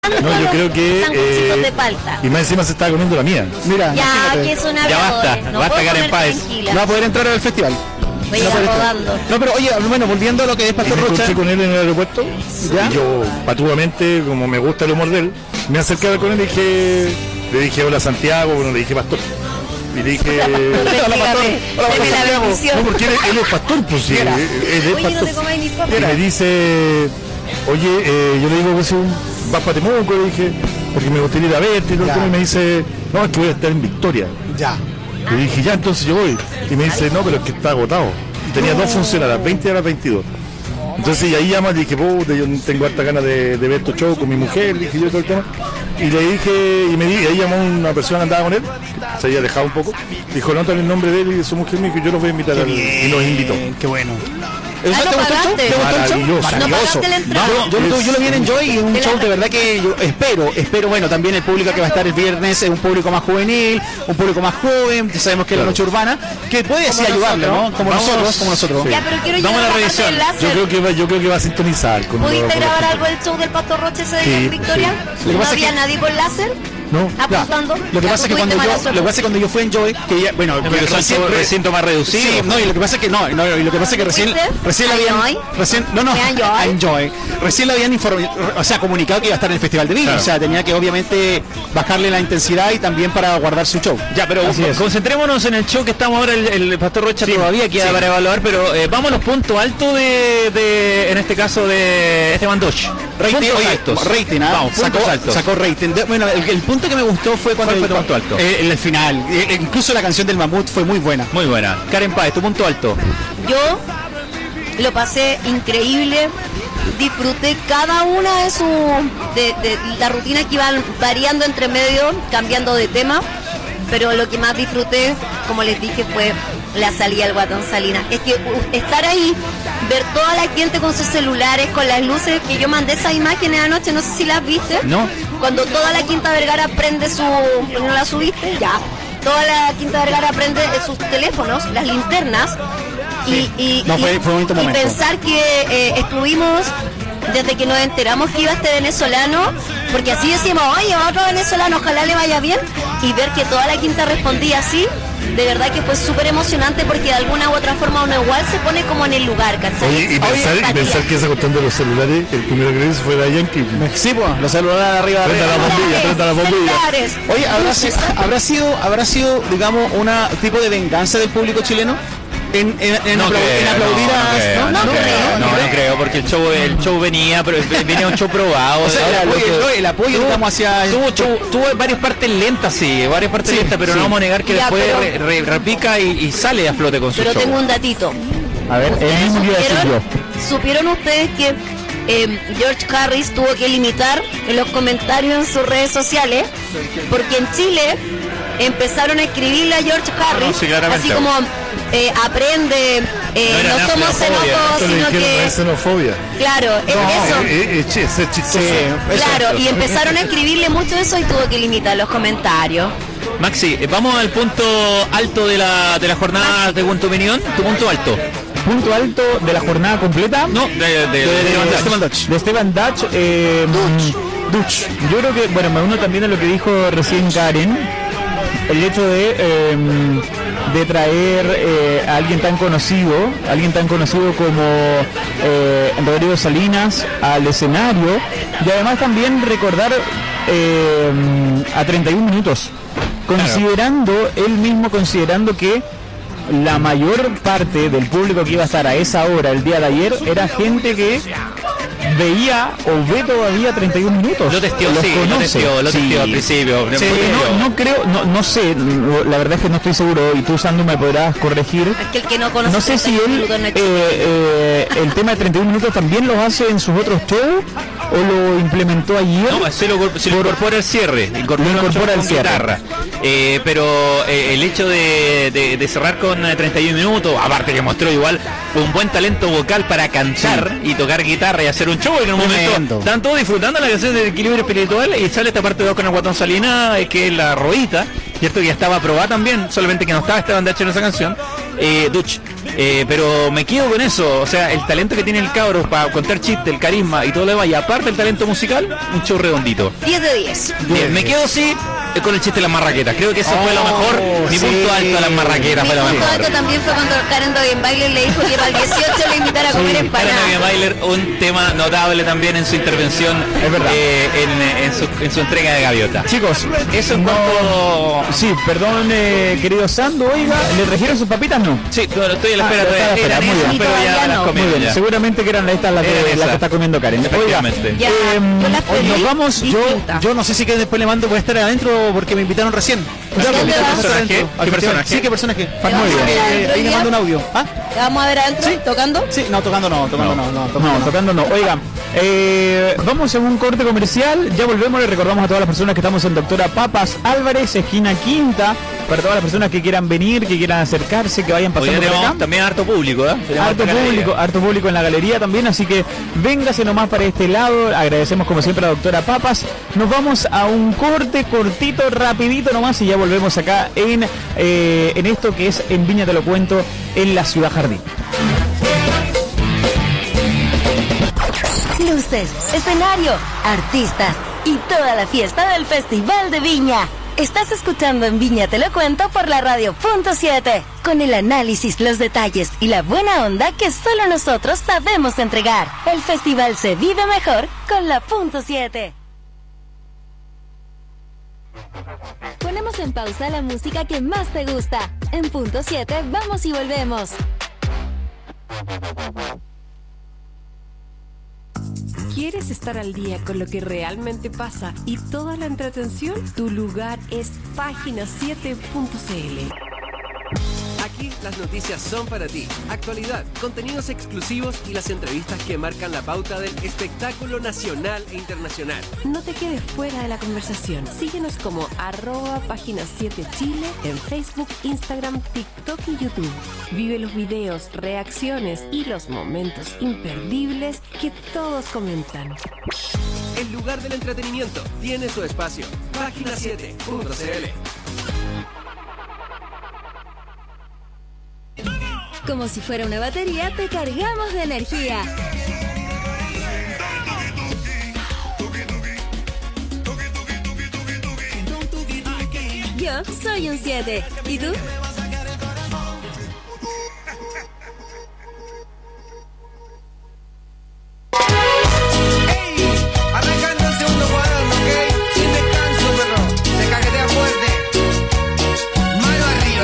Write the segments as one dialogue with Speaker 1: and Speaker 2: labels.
Speaker 1: No, yo creo que
Speaker 2: sanguchitos de palta.
Speaker 1: y más encima se estaba comiendo la mía.
Speaker 3: Mira,
Speaker 2: Ya,
Speaker 3: imagínate.
Speaker 2: que es una
Speaker 4: Ya basta, basta, Karen Páez.
Speaker 3: No va a poder entrar al festival.
Speaker 2: Voy
Speaker 3: No
Speaker 2: a
Speaker 3: puede entrar.
Speaker 2: rodando.
Speaker 3: No, pero oye, bueno, volviendo a lo que es
Speaker 1: Y
Speaker 3: Pastor
Speaker 1: me
Speaker 3: Rocha.
Speaker 1: encontré con él en el aeropuerto.
Speaker 3: ¿Ya?
Speaker 1: Y yo, patudamente, como me gusta el humor de él, me acerqué a hablar con él y le dije hola Santiago, bueno, le dije pastor. Y le dije...
Speaker 3: Hola, pastor. Hola,
Speaker 2: Deme la
Speaker 3: Santiago.
Speaker 2: bendición.
Speaker 1: No, porque él es pastor, pues sí,
Speaker 3: Mira.
Speaker 1: él es
Speaker 2: Oye, no
Speaker 1: pastor.
Speaker 2: te comáis ni papas.
Speaker 1: Y me dice, oye, yo le digo que si vas para Temuco, le dije, porque me gustaría ir a verte y todo el
Speaker 3: Ya.
Speaker 1: tema, y me dice, no, es que voy a estar en Victoria.
Speaker 3: Ya.
Speaker 1: Le dije, ya, entonces yo voy. Y me dice, no, pero es que está agotado. Tenía dos funciones, a las 20 y a las 22. Entonces, y ahí llama, le dije, puta, yo tengo harta ganas de ver estos shows con mi mujer, le dije yo todo el tema. Y le dije, y ahí llamó una persona que andaba con él, se había dejado un poco. Dijo, anótale el nombre de él y de su mujer, me dijo, yo los voy a invitar y los invitó.
Speaker 3: Qué bueno.
Speaker 2: Ah, ¿no
Speaker 3: ¿Te gustó el show?
Speaker 2: pagaste?
Speaker 3: ¿Te gustó el show?
Speaker 1: Maravilloso.
Speaker 2: ¿No
Speaker 3: Maravilloso.
Speaker 2: pagaste la entrada?
Speaker 3: Yo lo vi en Enjoy y un
Speaker 2: De la-
Speaker 3: show de verdad que yo espero, bueno, también el público que va a estar el viernes es un público más juvenil, un público más joven, ya sabemos que es la noche urbana, que puede sí ayudarle, ¿no? Como nosotros.
Speaker 2: Ya, pero quiero
Speaker 4: Vamos
Speaker 2: llegar
Speaker 4: a la
Speaker 2: a la
Speaker 4: revisión.
Speaker 2: parte del láser.
Speaker 1: Yo creo que va a sintonizar con
Speaker 2: ¿Pudiste
Speaker 1: con
Speaker 2: grabar
Speaker 1: la-
Speaker 2: algo del show del Pastor Roche ese día
Speaker 1: Sí,
Speaker 2: en Victoria?
Speaker 1: sí.
Speaker 3: Lo que
Speaker 2: ¿No
Speaker 3: pasa es
Speaker 2: había
Speaker 3: que-
Speaker 2: nadie con láser?
Speaker 1: No,
Speaker 2: apuntando.
Speaker 3: Lo que
Speaker 2: Ya,
Speaker 3: pasa es que
Speaker 2: tú
Speaker 3: cuando
Speaker 2: tuviste mala
Speaker 3: yo,
Speaker 2: suerte.
Speaker 3: lo que pasa es que cuando yo fui en Joy, que ya, bueno,
Speaker 4: Pero son
Speaker 3: recién-
Speaker 4: recintos más reducidos.
Speaker 3: Sí, no, y lo que pasa es que no, y lo que pasa es que recién la habían,
Speaker 2: ¿Enjoy?
Speaker 3: a Enjoy, recién la habían o sea, comunicado que iba a estar en el Festival de Vino,
Speaker 1: Claro.
Speaker 3: o sea, tenía que obviamente bajarle la intensidad y también para guardar su show.
Speaker 4: Ya, pero
Speaker 3: Así es.
Speaker 4: concentrémonos en el show que estamos ahora, el Pastor Rocha todavía queda para evaluar, pero vamos a los puntos altos en este caso de Esteban Dosh.
Speaker 3: Rating,
Speaker 4: Puntos
Speaker 3: oye,
Speaker 4: altos.
Speaker 3: rating,
Speaker 4: Vamos, puntos altos.
Speaker 3: sacó rating. Bueno, el punto que me gustó fue cuando
Speaker 4: ¿Cuál fue tu punto alto?
Speaker 3: el final. Incluso la canción del Mamut fue muy buena.
Speaker 4: Muy buena. Karen Páez, tu punto alto.
Speaker 2: Yo lo pasé increíble, disfruté cada una de la rutina que iban variando entre medio, cambiando de tema, pero lo que más disfruté, como les dije, fue la salida al Guatón Salinas. Es que estar ahí, ver toda la gente con sus celulares, con las luces, que yo mandé esas imágenes anoche, no sé si las viste.
Speaker 4: No.
Speaker 2: Cuando toda la Quinta Vergara prende ¿no la subiste? Ya. Toda la Quinta Vergara prende sus teléfonos, las linternas. Y
Speaker 3: fue un bonito
Speaker 2: y
Speaker 3: momento.
Speaker 2: pensar que estuvimos desde que nos enteramos que iba este venezolano, porque así decimos, oye, otro venezolano, ojalá le vaya bien, y ver que toda la Quinta respondía así, de verdad que fue súper emocionante, porque de alguna u otra forma uno igual se pone como en el lugar, ¿cachai?
Speaker 1: Oye, y pensar que esa cuestión de los celulares, el primero que le hizo fue la Yankee.
Speaker 3: Sí, pues, los celulares arriba.
Speaker 1: Prenda la bombilla, prenda la bombilla.
Speaker 2: Celulares.
Speaker 3: Oye, ¿habrá sido, digamos, una tipo de venganza del público chileno? En aplaudir a...
Speaker 4: No creo, porque el show venía, pero venía un show probado.
Speaker 3: O sea, el apoyo digamos, hacia...
Speaker 4: Tuvo varias partes lentas, pero no vamos a negar que
Speaker 2: Ya,
Speaker 4: después
Speaker 2: pero-
Speaker 4: repica y sale a flote con su
Speaker 2: Pero
Speaker 4: show.
Speaker 2: tengo un datito.
Speaker 3: A ver, el mismo día
Speaker 2: ¿Supieron ustedes que George Harris tuvo que limitar en los comentarios en sus redes sociales? Porque en Chile empezaron a escribirle a George Harris,
Speaker 4: sí, claramente.
Speaker 2: así como aprende,
Speaker 4: era
Speaker 2: no
Speaker 4: nada,
Speaker 2: somos
Speaker 4: xenofobia.
Speaker 2: xenófobos,
Speaker 1: Esto le
Speaker 2: sino
Speaker 1: dijeron, no es
Speaker 2: que...
Speaker 1: xenofobia.
Speaker 2: Claro, es eso.
Speaker 1: Es chistoso.
Speaker 2: Claro, y empezaron a escribirle mucho eso y tuvo que limitar los comentarios.
Speaker 4: Maxi, vamos al punto alto de la jornada de tu opinión, tu punto alto.
Speaker 5: Punto alto de la jornada completa.
Speaker 4: No, de
Speaker 3: Esteban Dutch.
Speaker 5: De Esteban Dutch. Dutch. Yo creo que, bueno, me uno también a lo que dijo recién Karen. El hecho de traer a alguien tan conocido como Rodrigo Salinas al escenario, y además también recordar a 31 minutos, considerando que la mayor parte del público que iba a estar a esa hora el día de ayer era gente que veía o ve todavía 31 minutos.
Speaker 4: Lo testeó,
Speaker 5: Los
Speaker 4: sí,
Speaker 5: conoce.
Speaker 4: lo testeó al principio.
Speaker 5: Sí, no creo, no sé, la verdad es que no estoy seguro, y tú, Sandu, me podrás corregir.
Speaker 2: Es que el que no conoce
Speaker 5: No sé si
Speaker 2: 31
Speaker 5: él
Speaker 2: minutos no existe.
Speaker 5: el tema de 31 minutos también lo hace en sus otros shows o lo implementó ayer.
Speaker 4: No, se lo incorpora el cierre,
Speaker 5: incorpora el cierre.
Speaker 4: guitarra. Pero el hecho de cerrar con 31 minutos, aparte que mostró igual un buen talento vocal para cantar y tocar guitarra y hacer un show, en un momento están todos disfrutando la canción del equilibrio espiritual, y sale esta parte 2 con el Guatón Salinas, que es la rodita, cierto, que ya estaba aprobada también, solamente que no estaba Esteban Dutch en esa canción. Dutch, pero me quedo con eso, o sea, el talento que tiene el cabro para contar chistes, el carisma y todo lo demás, y aparte el talento musical, un show redondito.
Speaker 2: 10 de 10.
Speaker 4: Bien, me quedo sí con el chiste de las marraquetas. Creo que eso fue lo mejor. Mi punto alto de las marraquetas fue lo
Speaker 2: Mi
Speaker 4: mejor.
Speaker 2: punto alto también fue cuando Karen Dogenbailer le dijo que para el 18 le invitara a comer
Speaker 4: Karen
Speaker 2: empanadas.
Speaker 4: Dogenbailer, un tema notable también en su intervención,
Speaker 5: Es verdad.
Speaker 4: en su entrega de gaviota.
Speaker 5: Chicos,
Speaker 4: Eso en cuanto...
Speaker 5: sí, perdón, querido Sando, oiga, ¿le trajeron sus papitas? No.
Speaker 4: Sí, bueno, estoy a la espera todavía.
Speaker 5: está a la
Speaker 4: Eran
Speaker 5: espera, muy
Speaker 4: esas,
Speaker 2: bien.
Speaker 4: pero ya
Speaker 2: Todavía
Speaker 4: las
Speaker 2: no.
Speaker 5: Muy
Speaker 4: comieron
Speaker 5: bien,
Speaker 4: ya.
Speaker 5: seguramente que eran estas las
Speaker 4: Eran
Speaker 5: que
Speaker 4: esas.
Speaker 5: está comiendo Karen. Oiga,
Speaker 4: Efectivamente.
Speaker 2: Ya, yo las
Speaker 5: hoy nos
Speaker 2: pedí
Speaker 5: vamos,
Speaker 2: distintas.
Speaker 3: Yo no sé si que después le mando por estar adentro porque me invitaron recién.
Speaker 2: ¿Dónde
Speaker 3: Me invitaron
Speaker 2: vas?
Speaker 3: a estar
Speaker 4: ¿Personaje?
Speaker 3: adentro.
Speaker 4: ¿Qué personaje?
Speaker 3: Sí, ¿qué personaje?
Speaker 2: Muy bien.
Speaker 3: Ahí le mando un audio. ¿Ah?
Speaker 2: ¿Te vamos a ver adentro tocando?
Speaker 3: Sí, no, tocando no.
Speaker 5: No, tocando no. Oigan, vamos a un corte comercial. Ya volvemos. Le recordamos a todas las personas que estamos en Doctora Papas Álvarez, esquina Quinta. Para todas las personas que quieran venir, que quieran acercarse, que vayan
Speaker 4: Hoy
Speaker 5: pasando por
Speaker 4: tenemos
Speaker 5: acá.
Speaker 4: también harto público, ¿eh? Tenemos
Speaker 5: Harto público en la galería también, así que véngase nomás para este lado. Agradecemos como siempre a la doctora Papas. Nos vamos a un corte cortito, rapidito nomás, y ya volvemos acá en esto que es En Viña Te Lo Cuento, en la Ciudad Jardín.
Speaker 6: Luces, escenario, artistas y toda la fiesta del Festival de Viña. Estás escuchando En Viña Te Lo Cuento por la Radio Punto 7, con el análisis, los detalles y la buena onda que solo nosotros sabemos entregar. El festival se vive mejor con la Punto 7. Ponemos en pausa la música que más te gusta. En Punto 7 vamos y volvemos.
Speaker 7: ¿Quieres estar al día con lo que realmente pasa y toda la entretención? Tu lugar es página7.cl.
Speaker 8: Aquí las noticias son para ti. Actualidad, contenidos exclusivos y las entrevistas que marcan la pauta del espectáculo nacional e internacional.
Speaker 7: No te quedes fuera de la conversación. Síguenos como @página7chile en Facebook, Instagram, TikTok y YouTube. Vive los videos, reacciones y los momentos imperdibles que todos comentan.
Speaker 8: El lugar del entretenimiento tiene su espacio. Página7.cl.
Speaker 6: Como si fuera una batería, te cargamos de energía. Yo soy un 7. ¿Y tú?
Speaker 9: Arrancando el segundo cuadrado, ¿ok? Sin descanso, perro. Se caquetea fuerte. Mano arriba.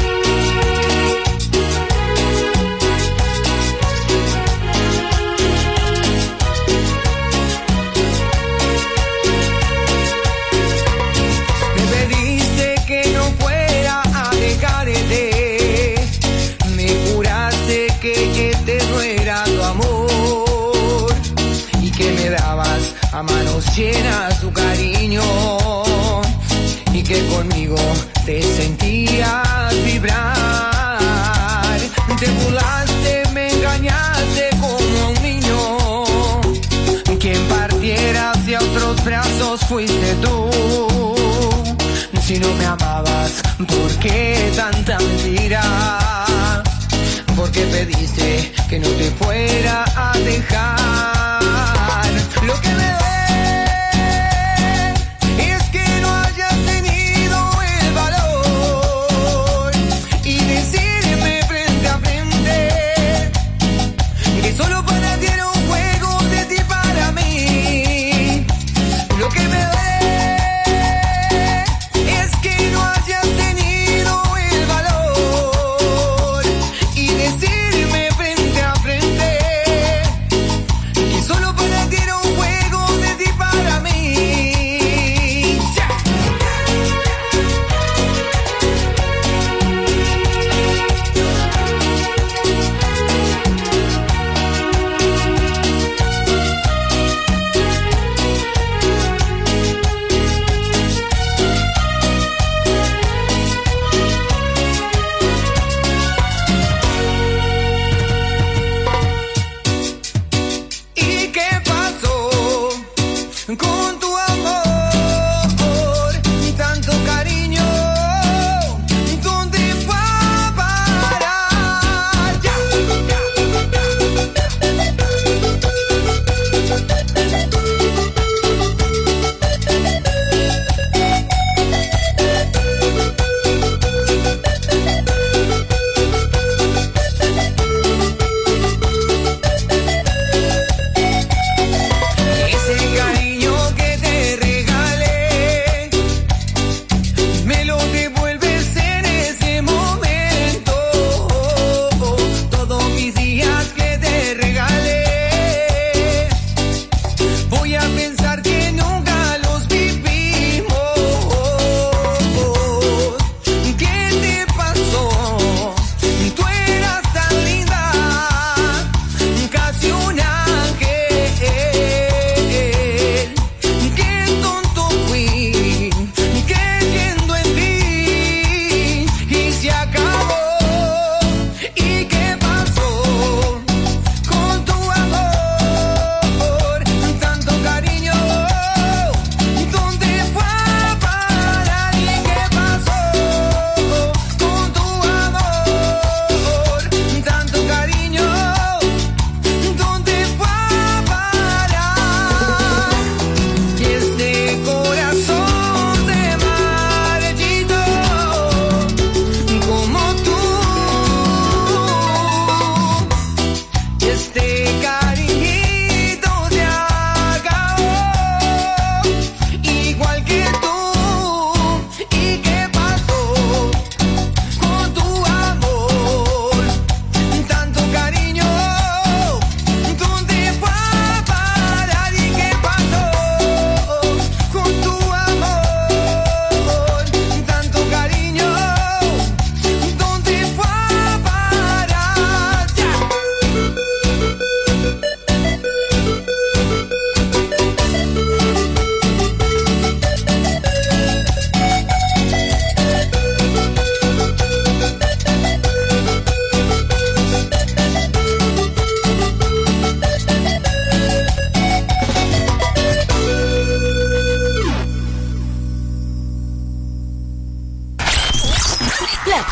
Speaker 9: Me pediste que no fuera a dejarte. Me juraste que este no era tu amor y que me dabas a manos llenas tu cariño y que conmigo te sentías vibrar. Te burlaste, me engañaste como un niño. Quien partiera hacia otros brazos fuiste tú. Si no me amabas, ¿por qué tanta mentira? ¿Por qué pediste que no te fuera a dejar? Lo que me duele es que no hayas tenido el valor y decirme frente a frente que solo para ti era un juego de ti para mí. Lo que me duele es que no hayas tenido el valor y decirme frente a frente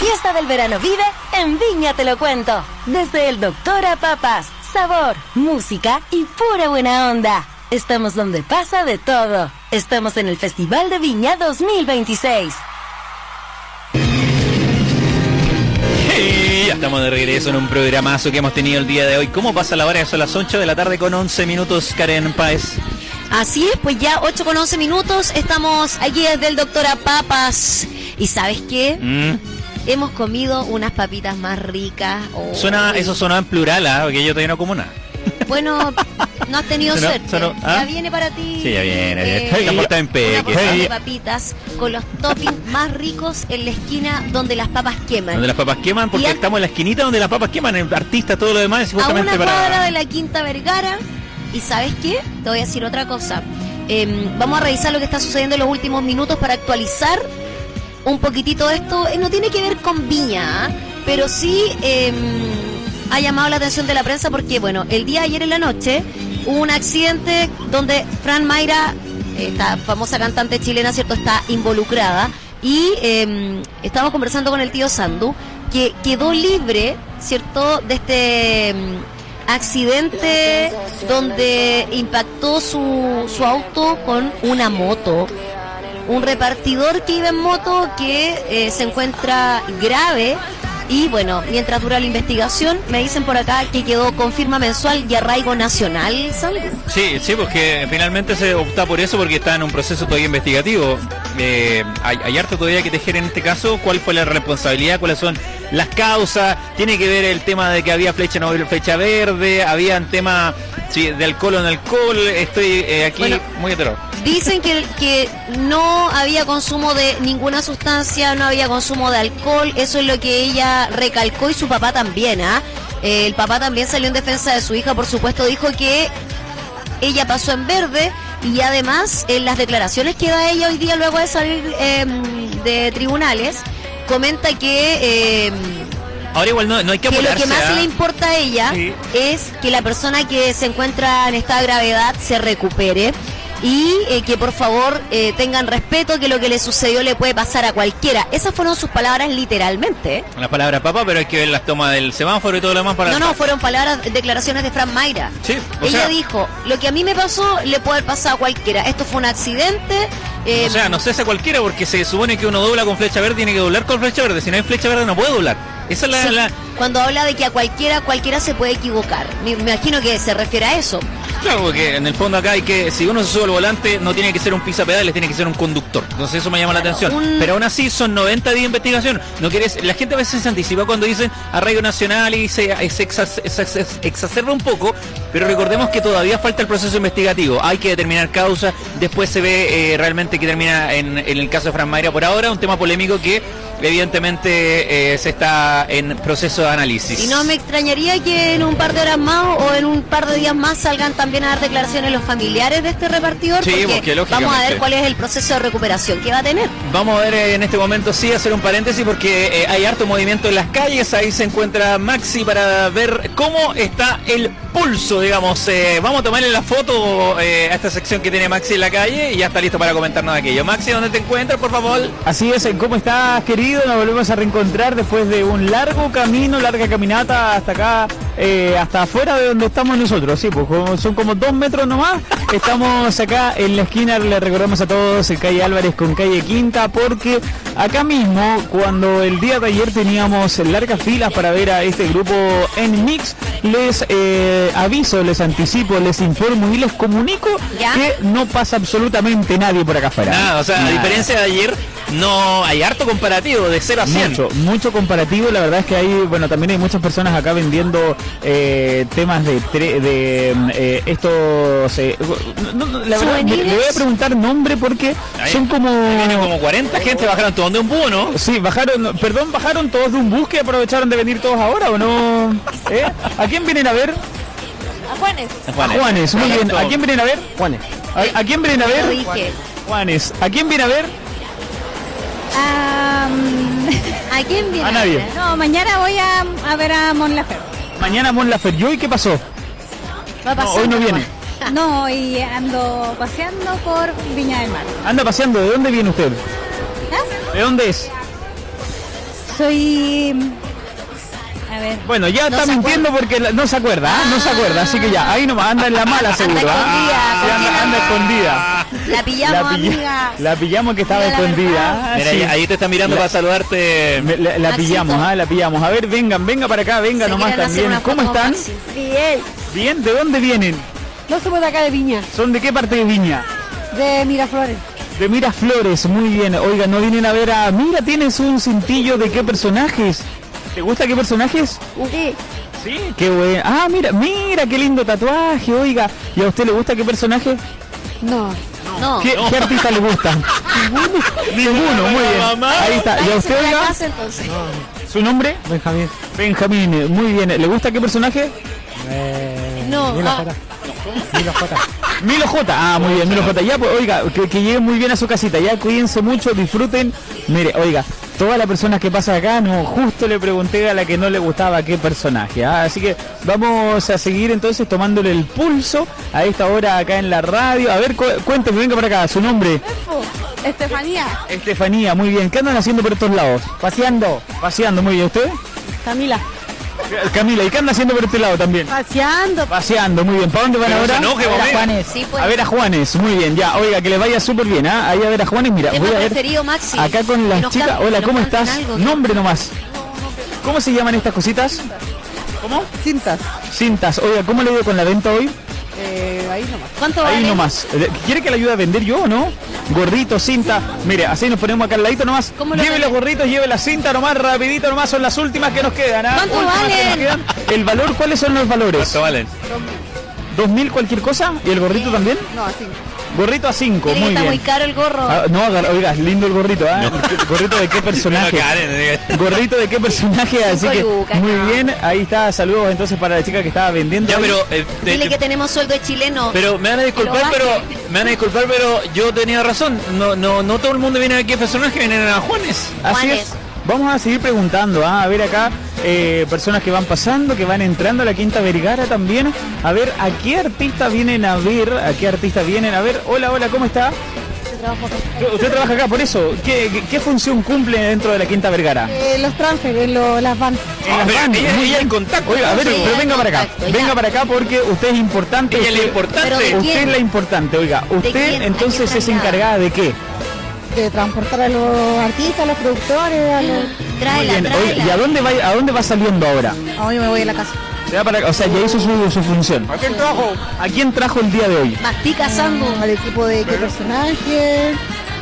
Speaker 6: fiesta del verano vive en Viña Te Lo Cuento. Desde el doctor a papas, sabor, música y pura buena onda. Estamos donde pasa de todo. Estamos en el Festival de Viña 2026.
Speaker 4: Hey, ya estamos de regreso en un programazo que hemos tenido el día de hoy. ¿Cómo pasa la hora? Son las 8 de la tarde con 11 minutos, Karen Páez.
Speaker 2: Así es, pues ya 8 con 11 minutos. Estamos aquí desde el doctor a papas. ¿Y sabes qué? Hemos comido unas papitas más ricas. Oh.
Speaker 4: Eso sonó en plural, porque yo todavía no como nada.
Speaker 2: Bueno, no has tenido suerte. Ya viene para ti.
Speaker 4: Sí, ya viene. Una portada en peque.
Speaker 2: Una portada de papitas con los toppings más ricos en la esquina donde las papas queman.
Speaker 4: Donde las papas queman, porque estamos en la esquinita donde las papas queman, el artista, todo lo demás.
Speaker 2: A una cuadra de la Quinta Vergara. ¿Y sabes qué? Te voy a decir otra cosa. Vamos a revisar lo que está sucediendo en los últimos minutos para actualizar un poquitito esto. No tiene que ver con Viña, pero sí ha llamado la atención de la prensa porque, bueno, el día de ayer en la noche hubo un accidente donde Fran Mayra, esta famosa cantante chilena, ¿cierto?, está involucrada. Y estamos conversando con el tío Sandu, que quedó libre, ¿cierto?, de este accidente donde impactó su auto con una moto. Un repartidor que iba en moto que se encuentra grave. Y bueno, mientras dura la investigación, me dicen por acá que quedó con firma mensual y arraigo nacional, ¿sabes?
Speaker 4: Sí, porque finalmente se opta por eso porque está en un proceso todavía investigativo. Hay harto todavía que tejer en este caso. ¿Cuál fue la responsabilidad? ¿Cuáles son las causas? Tiene que ver el tema de que había flecha, no había flecha verde, había un tema de alcohol o no alcohol. Estoy aquí muy hetero.
Speaker 2: Dicen que no había consumo de ninguna sustancia, no había consumo de alcohol, eso es lo que ella recalcó y su papá también, El papá también salió en defensa de su hija, por supuesto, dijo que ella pasó en verde y además en las declaraciones que da ella hoy día luego de salir de tribunales, comenta que...
Speaker 4: Ahora igual no hay que
Speaker 2: apurarse, que lo que más le importa a ella es que la persona que se encuentra en esta gravedad se recupere. Y que por favor tengan respeto, que lo que le sucedió le puede pasar a cualquiera. Esas fueron sus palabras literalmente.
Speaker 4: Las palabras papá, pero hay que ver las tomas del semáforo y todo lo demás para...
Speaker 2: No, fueron palabras, declaraciones de Fran Mayra.
Speaker 4: Sí,
Speaker 2: ella dijo, lo que a mí me pasó le puede haber pasado a cualquiera. Esto fue un accidente.
Speaker 4: No sé si a cualquiera, porque se supone que uno dobla con flecha verde, tiene que doblar con flecha verde. Si no hay flecha verde no puede doblar. Esa es la...
Speaker 2: Cuando habla de que a cualquiera se puede equivocar. Me imagino que se refiere a eso.
Speaker 4: Claro, porque en el fondo acá hay que, si uno se sube al volante, no tiene que ser un pisapedales, tiene que ser un conductor. Entonces eso me llama la atención. Pero aún así son 90 días de investigación. No quieres, la gente a veces se anticipa cuando dicen arraigo nacional y se exacerba un poco, pero recordemos que todavía falta el proceso investigativo. Hay que determinar causa, después se ve realmente que termina en el caso de Fran Mayra. Por ahora un tema polémico que evidentemente se está en proceso de análisis.
Speaker 2: Y no me extrañaría que en un par de horas más o en un par de días más salgan también a dar declaraciones los familiares de este repartidor, porque vamos a ver cuál es el proceso de recuperación que va a tener.
Speaker 4: Vamos a ver en este momento hacer un paréntesis porque hay harto movimiento en las calles. Ahí se encuentra Maxi para ver cómo está el pulso, digamos. Vamos a tomarle la foto a esta sección que tiene Maxi en la calle y ya está listo para comentarnos aquello. Maxi, ¿dónde te encuentras, por favor?
Speaker 5: Así es, ¿cómo estás, querido? Nos volvemos a reencontrar después de un largo camino, larga caminata hasta acá, hasta afuera de donde estamos nosotros. Sí, pues son como 2 metros nomás. Estamos acá en la esquina, le recordamos a todos, en calle Álvarez con calle Quinta, porque acá mismo, cuando el día de ayer teníamos largas filas para ver a este grupo en Mix, les aviso, les anticipo, les informo y les comunico que no pasa absolutamente nadie por acá afuera.
Speaker 4: Nada, o sea, nada. A diferencia de ayer, no hay harto comparativo de 0 a 100.
Speaker 5: Mucho comparativo. La verdad es que hay, también hay muchas personas acá vendiendo temas de estos la verdad, le voy a preguntar nombre porque son como
Speaker 4: 40 gente, bajaron todos de un bus, ¿no?
Speaker 5: Sí, bajaron todos de un bus, que aprovecharon de venir todos ahora, ¿o no? ¿A quién vienen a ver?
Speaker 2: A Juanes.
Speaker 5: Juanes, muy bien. ¿A quién vienen a ver? Juanes. ¿A quién vienen a ver? Juanes. ¿A quién viene a ver?
Speaker 2: ¿A quién viene?
Speaker 5: A nadie.
Speaker 10: No, mañana voy a ver a Mon Laferte.
Speaker 5: Mañana a Mon Laferte. ¿Y hoy qué pasó? Hoy no viene.
Speaker 10: No, y ando paseando por Viña del Mar.
Speaker 5: ¿Anda paseando? ¿De dónde viene usted?
Speaker 10: ¿Ah?
Speaker 5: ¿De dónde es?
Speaker 10: soy... A ver.
Speaker 5: Bueno, ya
Speaker 2: No
Speaker 5: está
Speaker 2: se
Speaker 5: mintiendo porque no se acuerda, ¿ah? No se acuerda, así que ya, ahí nomás, anda en la mala seguro, ¿ah? Sí, anda escondida.
Speaker 2: La pillamos, amiga.
Speaker 5: La pillamos que estaba
Speaker 2: Diga la
Speaker 5: escondida.
Speaker 2: verdad.
Speaker 5: Ah,
Speaker 4: Mira,
Speaker 5: sí.
Speaker 4: ahí te está mirando para saludarte.
Speaker 5: La
Speaker 2: Maxito.
Speaker 5: pillamos, la pillamos. A ver, venga para acá, venga
Speaker 2: Se
Speaker 5: nomás
Speaker 2: quieren hacer
Speaker 5: también.
Speaker 2: una
Speaker 5: ¿Cómo
Speaker 2: foto con
Speaker 5: están?
Speaker 2: Maxi.
Speaker 10: Bien.
Speaker 5: ¿Bien? ¿De dónde vienen?
Speaker 10: No somos de acá de Viña,
Speaker 5: ¿Son de qué parte de Viña?
Speaker 10: de Miraflores.
Speaker 5: De Miraflores, muy bien. Oiga, no vienen a ver a... Mira, tienes un cintillo de qué personajes. ¿Te gusta qué personajes?
Speaker 10: Sí.
Speaker 5: Sí. Qué bueno. Ah, mira, qué lindo tatuaje, oiga. ¿Y a usted le gusta qué personaje?
Speaker 10: No.
Speaker 2: No.
Speaker 5: ¿Qué artista le gusta? Ninguno, muy bien. Ahí está. ¿Y a
Speaker 2: Váyase
Speaker 5: usted,
Speaker 2: para la
Speaker 5: oiga?
Speaker 2: casa, entonces.
Speaker 5: ¿Su nombre?
Speaker 11: Benjamín.
Speaker 5: Benjamín, muy bien. ¿Le gusta qué personaje?
Speaker 2: No.
Speaker 11: Milo J. Milo J.
Speaker 5: Milo J, muy bien, Milo J. Ya, pues, oiga, que lleguen muy bien a su casita, ya cuídense mucho, disfruten. Mire, oiga, todas las personas que pasan acá, no, justo le pregunté a la que no le gustaba qué personaje, así que vamos a seguir entonces tomándole el pulso a esta hora acá en la radio. A ver, cuénteme, venga para acá, su nombre.
Speaker 10: Estefanía.
Speaker 5: Estefanía, muy bien. ¿Qué andan haciendo por estos lados? Paseando, muy bien. ¿Usted?
Speaker 10: Camila.
Speaker 5: Camila, ¿y qué anda haciendo por este lado también?
Speaker 10: Paseando.
Speaker 5: Paseando, muy bien. ¿Para dónde van ahora?
Speaker 4: No, que
Speaker 5: a ver a
Speaker 4: momento.
Speaker 5: Juanes.
Speaker 2: Sí, pues.
Speaker 5: A ver a Juanes, muy bien, ya. Oiga, que les vaya súper bien, ¿ah? Ahí a ver a Juanes, mira,
Speaker 2: Tema
Speaker 5: voy a ver
Speaker 2: preferido, Maxi.
Speaker 5: acá con
Speaker 2: Que
Speaker 5: las
Speaker 2: nos
Speaker 5: chicas.
Speaker 2: canten,
Speaker 5: Hola,
Speaker 2: que
Speaker 5: ¿cómo
Speaker 2: nos canten
Speaker 5: estás?
Speaker 2: algo.
Speaker 5: Nombre nomás. ¿Cómo se llaman estas cositas? ¿Cómo?
Speaker 11: Cintas.
Speaker 5: Cintas. Oiga, ¿cómo le digo con la venta hoy?
Speaker 11: Ahí nomás.
Speaker 2: ¿Cuánto
Speaker 5: Ahí
Speaker 2: vale?
Speaker 5: nomás. ¿Quiere que le ayude a vender yo o no? Gorrito, cinta. Mire, así nos ponemos acá al ladito nomás.
Speaker 2: ¿Cómo lo
Speaker 5: Lleve
Speaker 2: vende?
Speaker 5: los gorritos, lleve la cinta nomás, rapidito nomás. Son las últimas que nos quedan. ¿Ah?
Speaker 2: ¿Cuánto
Speaker 5: Últimas que
Speaker 2: valen?
Speaker 5: nos quedan. ¿El valor? ¿Cuáles son los valores?
Speaker 4: ¿Cuánto valen?
Speaker 5: 2.000 cualquier cosa. ¿Y el gorrito también?
Speaker 11: No, así.
Speaker 5: Gorrito a 5,
Speaker 2: Tiene que
Speaker 5: muy
Speaker 2: está muy
Speaker 5: bien.
Speaker 2: caro el gorro.
Speaker 5: No, oiga, es lindo el gorrito, ¿ah? ¿Gorrito de qué personaje? ¿Gorrito de qué personaje? Así que,
Speaker 2: lucas,
Speaker 5: muy
Speaker 2: no.
Speaker 5: bien. Ahí está, saludos entonces para la chica que estaba vendiendo.
Speaker 4: Ya,
Speaker 5: ahí.
Speaker 4: pero
Speaker 2: Dile que tenemos sueldo de chileno.
Speaker 4: Pero me van a disculpar,
Speaker 2: Que lo
Speaker 4: pero yo tenía razón. No todo el mundo viene a qué personaje, vienen a Juanes.
Speaker 5: Así
Speaker 2: Juanes.
Speaker 5: es. Vamos a seguir preguntando, a ver acá, personas que van pasando, que van entrando a la Quinta Vergara también. A ver, ¿a qué artista vienen a ver? Hola, ¿cómo está? ¿Usted trabaja acá por eso? ¿Qué función cumple dentro de la Quinta Vergara?
Speaker 10: Los transfer, las van.
Speaker 5: En las bandas, muy bien.
Speaker 4: contacto.
Speaker 5: Oiga, a ver,
Speaker 2: Sí,
Speaker 5: pero venga para acá.
Speaker 2: contacto, ya.
Speaker 5: Venga para acá porque usted es importante.
Speaker 4: Ella es la
Speaker 5: usted-
Speaker 4: importante.
Speaker 2: Pero ¿de
Speaker 5: Usted
Speaker 2: quién?
Speaker 5: es la importante, oiga. Usted
Speaker 2: quién? ¿A
Speaker 5: entonces
Speaker 2: quién
Speaker 5: es
Speaker 2: traslada?
Speaker 5: encargada de qué?
Speaker 10: De transportar a los artistas, a los productores, a los...
Speaker 5: Muy
Speaker 2: Tráela,
Speaker 5: bien. Oiga, ¿y
Speaker 2: tráela.
Speaker 5: a dónde va saliendo ahora?
Speaker 10: Hoy me voy a la casa.
Speaker 5: Se va para- o sea, ya hizo su función. ¿A quién trajo? ¿A quién trajo el día de hoy?
Speaker 2: Mastica Sandu.
Speaker 10: Al equipo de qué personaje,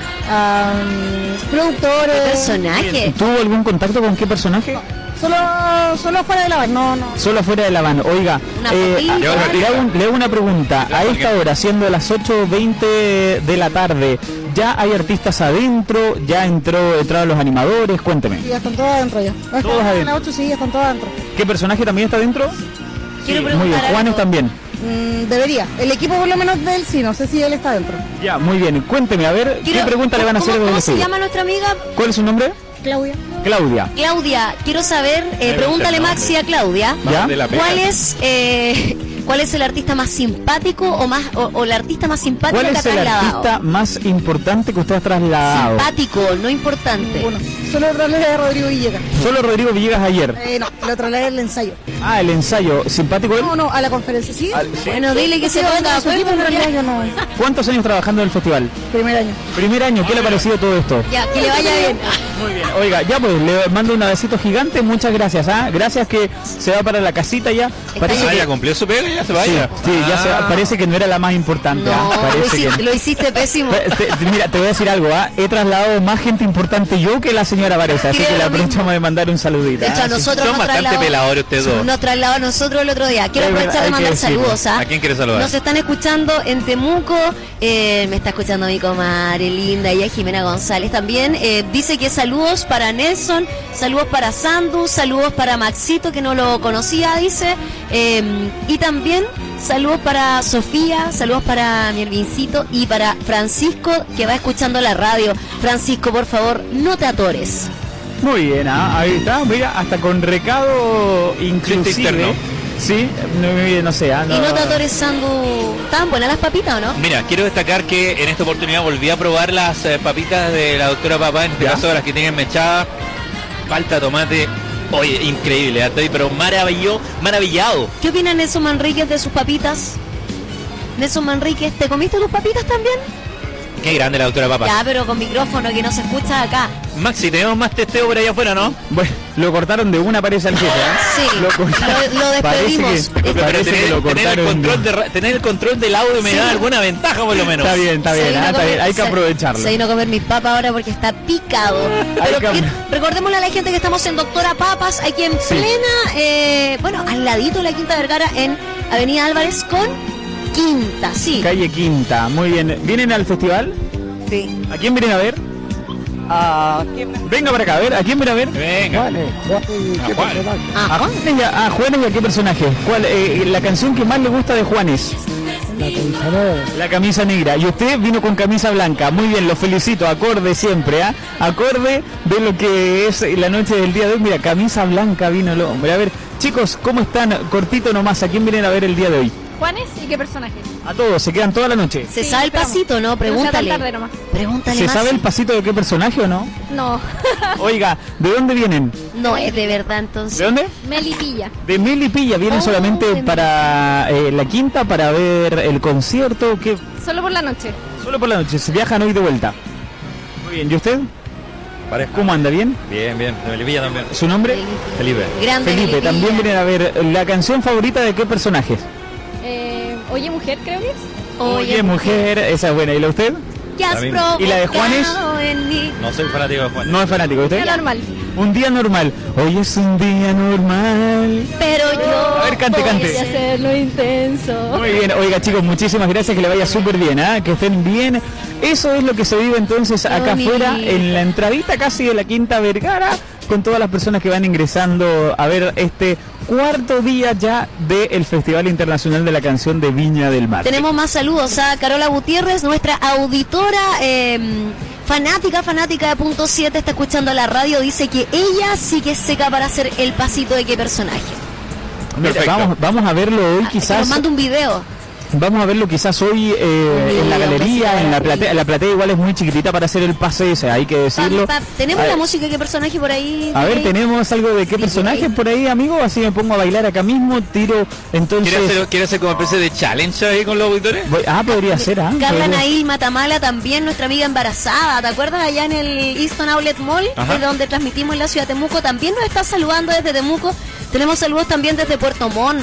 Speaker 10: productores.
Speaker 2: Personaje.
Speaker 5: ¿Tuvo algún contacto con qué personaje?
Speaker 10: Solo fuera de la van. No.
Speaker 5: Solo afuera de la van. Oiga,
Speaker 2: Una fotito.
Speaker 5: le hago una pregunta. A esta hora, siendo las 8:20 de la tarde, ¿ya hay artistas adentro? ¿Ya entraron los animadores? Cuénteme.
Speaker 10: Sí, ya están todos adentro ya.
Speaker 5: Todos
Speaker 10: A
Speaker 5: adentro.
Speaker 10: las 8 sí, ya están todos adentro.
Speaker 5: ¿Qué personaje también está adentro?
Speaker 2: Quiero
Speaker 5: Muy bien,
Speaker 2: preguntar
Speaker 5: Juanes
Speaker 2: algo.
Speaker 5: también.
Speaker 10: Debería. El equipo por lo menos de él sí, no sé si él está adentro.
Speaker 5: Ya, muy bien. Cuénteme, a ver, ¿qué
Speaker 2: Quiero-
Speaker 5: pregunta le van a hacer
Speaker 2: ¿Cómo,
Speaker 5: desde
Speaker 2: ¿Cómo
Speaker 5: el
Speaker 2: se
Speaker 5: estudio?
Speaker 2: llama nuestra amiga?
Speaker 5: ¿Cuál es su nombre?
Speaker 10: Claudia.
Speaker 5: Claudia.
Speaker 2: Claudia, quiero saber, pregúntale Maxi a Claudia,
Speaker 5: ¿Ya?
Speaker 2: ¿cuál es el artista más simpático o la artista más simpática
Speaker 5: ¿Cuál
Speaker 2: que ha
Speaker 5: es el
Speaker 2: trasladado?
Speaker 5: artista más importante que usted ha trasladado?
Speaker 2: Simpático, no importante.
Speaker 10: Bueno, solo trasladé a Rodrigo Villegas.
Speaker 5: Solo Rodrigo Villegas ayer.
Speaker 10: No, lo trasladé al ensayo.
Speaker 5: Ah, el ensayo. ¿Simpático él?
Speaker 10: No, a la conferencia, ¿sí?
Speaker 2: Bueno, dile que se
Speaker 10: Sí,
Speaker 2: ponga
Speaker 10: su equipo en realidad yo no.
Speaker 5: ¿Cuántos años trabajando en el festival?
Speaker 10: Primer año.
Speaker 5: Primer año, ¿qué le ha parecido todo esto?
Speaker 2: Ya, que le vaya bien.
Speaker 5: Muy bien. Oiga, ya pues, le mando un abecito gigante, muchas gracias, ¿ah? Gracias que se va para la casita ya. Parece
Speaker 4: Ah,
Speaker 5: que...
Speaker 4: ya cumplió su pega y ya se
Speaker 5: Sí,
Speaker 4: vaya.
Speaker 5: sí, ya se va. Parece que no era la más importante, ¿ah?
Speaker 2: No,
Speaker 5: Parece que...
Speaker 2: lo hiciste pésimo.
Speaker 5: Mira, te voy a decir algo, ¿ah? He trasladado más gente importante yo que la señora Varesa, así
Speaker 2: Creo
Speaker 5: que le
Speaker 2: lo mismo.
Speaker 5: aprovechamos de mandar un saludito.
Speaker 2: De hecho, a
Speaker 5: ¿ah? Sí.
Speaker 2: nosotros
Speaker 4: Son
Speaker 2: nos
Speaker 4: bastante
Speaker 2: trasladó-
Speaker 4: peladores ustedes dos.
Speaker 2: Nos trasladó a nosotros el otro día. Quiero
Speaker 5: Es verdad,
Speaker 2: aprovechar de
Speaker 5: hay que
Speaker 2: mandar
Speaker 5: decirlo.
Speaker 2: saludos. ¿Ah?
Speaker 4: ¿A quién quieres saludar?
Speaker 2: Nos están escuchando en Temuco. Me está escuchando mi comadre linda, ella Jimena González también. Dice que saludos para Nelson, saludos para Sandu, saludos para Maxito, que no lo conocía, dice. Y también saludos para Sofía, saludos para mi Ervincito y para Francisco, que va escuchando la radio. Francisco, por favor, no te atores.
Speaker 5: Muy bien, ahí está, mira, hasta con recado inclusive.
Speaker 4: interno.
Speaker 5: Sí, no sé.
Speaker 2: Y no te atores, Sandu. ¿Estaban buenas las papitas o no?
Speaker 4: Mira, quiero destacar que en esta oportunidad volví a probar las papitas de la doctora Papá, en este
Speaker 5: ¿Ya?
Speaker 4: caso las que tienen mechada. palta, tomate. Oye, increíble, estoy pero maravillado.
Speaker 2: ¿Qué opina Nelson Manríquez de sus papitas? Nelson Manríquez, ¿te comiste tus papitas también?
Speaker 4: Qué grande la doctora Papas.
Speaker 2: Ya, pero con micrófono que no se escucha acá.
Speaker 4: Maxi, tenemos más testeo por allá afuera, ¿no?
Speaker 3: Bueno, lo cortaron de una, parece al jefe, ¿eh?
Speaker 2: Sí, lo despedimos.
Speaker 4: Tener el control del audio me da alguna ventaja, por lo menos.
Speaker 3: Está bien, hay que aprovecharlo.
Speaker 2: Se vino a comer mi papa ahora porque está picado. Pero recordémosle a la gente que estamos en Doctora Papas, aquí en plena, al ladito de la Quinta Vergara, en Avenida Álvarez con Quinta, sí.
Speaker 3: Calle Quinta, muy bien. ¿Vienen al festival?
Speaker 2: Sí.
Speaker 3: ¿A quién vienen a ver? Venga para acá, a ver, ¿a quién viene a ver?
Speaker 4: Venga.
Speaker 3: A Juanes y a qué personaje. ¿Cuál? La canción que más le gusta de Juanes. La camisa negra. Y usted vino con camisa blanca. Muy bien, lo felicito. Acorde siempre, ¿ah? Acorde de lo que es la noche del día de hoy. Mira, camisa blanca vino el hombre. A ver, chicos, ¿cómo están? Cortito nomás, ¿a quién vienen a ver el día de hoy?
Speaker 10: ¿Juanes y qué personaje?
Speaker 3: A todos, se quedan toda la noche.
Speaker 2: ¿Se sabe el pasito, no? Pregúntale. Pregúntale.
Speaker 3: ¿Se sabe el pasito de qué personaje o no?
Speaker 10: No.
Speaker 3: Oiga, ¿de dónde vienen?
Speaker 2: No es de verdad, entonces.
Speaker 3: ¿De dónde?
Speaker 10: Melipilla.
Speaker 3: De Melipilla. ¿Vienen solamente para la Quinta, para ver el concierto? ¿Qué?
Speaker 10: Solo por la noche.
Speaker 3: Solo por la noche. ¿Se viajan hoy de vuelta? Muy bien. ¿Y usted?
Speaker 4: Parejo.
Speaker 3: ¿Cómo anda? ¿Bien?
Speaker 4: Bien, de Melipilla también.
Speaker 3: ¿Su nombre?
Speaker 4: Felipe.
Speaker 2: Grande
Speaker 3: Felipe.
Speaker 2: Melipilla.
Speaker 3: También vienen a ver la canción favorita de qué personajes.
Speaker 10: Oye Mujer, creo que es.
Speaker 3: Oye mujer, esa es buena. ¿Y la usted? ¿Y la de Juanes?
Speaker 4: No soy fanático de Juanes.
Speaker 3: No es fanático. ¿Usted?
Speaker 10: Un día normal.
Speaker 3: Un día normal. Hoy es un día normal.
Speaker 2: Pero yo.
Speaker 3: A ver, cante.
Speaker 10: Voy a hacerlo intenso.
Speaker 3: Muy bien, oiga chicos, muchísimas gracias, que le vaya súper bien, ¿eh? Que estén bien. Eso es lo que se vive entonces acá afuera, en la entradita casi de la Quinta Vergara, con todas las personas que van ingresando a ver este cuarto día ya del Festival Internacional de la Canción de Viña del Mar.
Speaker 2: Tenemos más saludos a Carola Gutiérrez, nuestra auditora fanática de Punto 7, está escuchando la radio, dice que ella sí que es seca para hacer el pasito de qué personaje.
Speaker 3: Mira, vamos a verlo hoy quizás.
Speaker 2: Nos manda un video.
Speaker 3: Vamos a verlo quizás hoy en la galería, en la platea. La platea igual es muy chiquitita para hacer el pase ese, hay que decirlo.
Speaker 2: ¿Tenemos la música de qué personaje por ahí?
Speaker 3: A ver, ¿tenemos algo de qué personaje por ahí, amigo? Así me pongo a bailar acá mismo, tiro, entonces...
Speaker 4: ¿Quiere hacer como especie de challenge ahí con los auditores?
Speaker 3: Podría ser, ¿ah?
Speaker 2: Carla Nail Matamala también, nuestra amiga embarazada, ¿te acuerdas? Allá en el Easton Outlet Mall, donde transmitimos en la ciudad de Temuco, también nos está saludando desde Temuco. Tenemos saludos también desde Puerto Montt.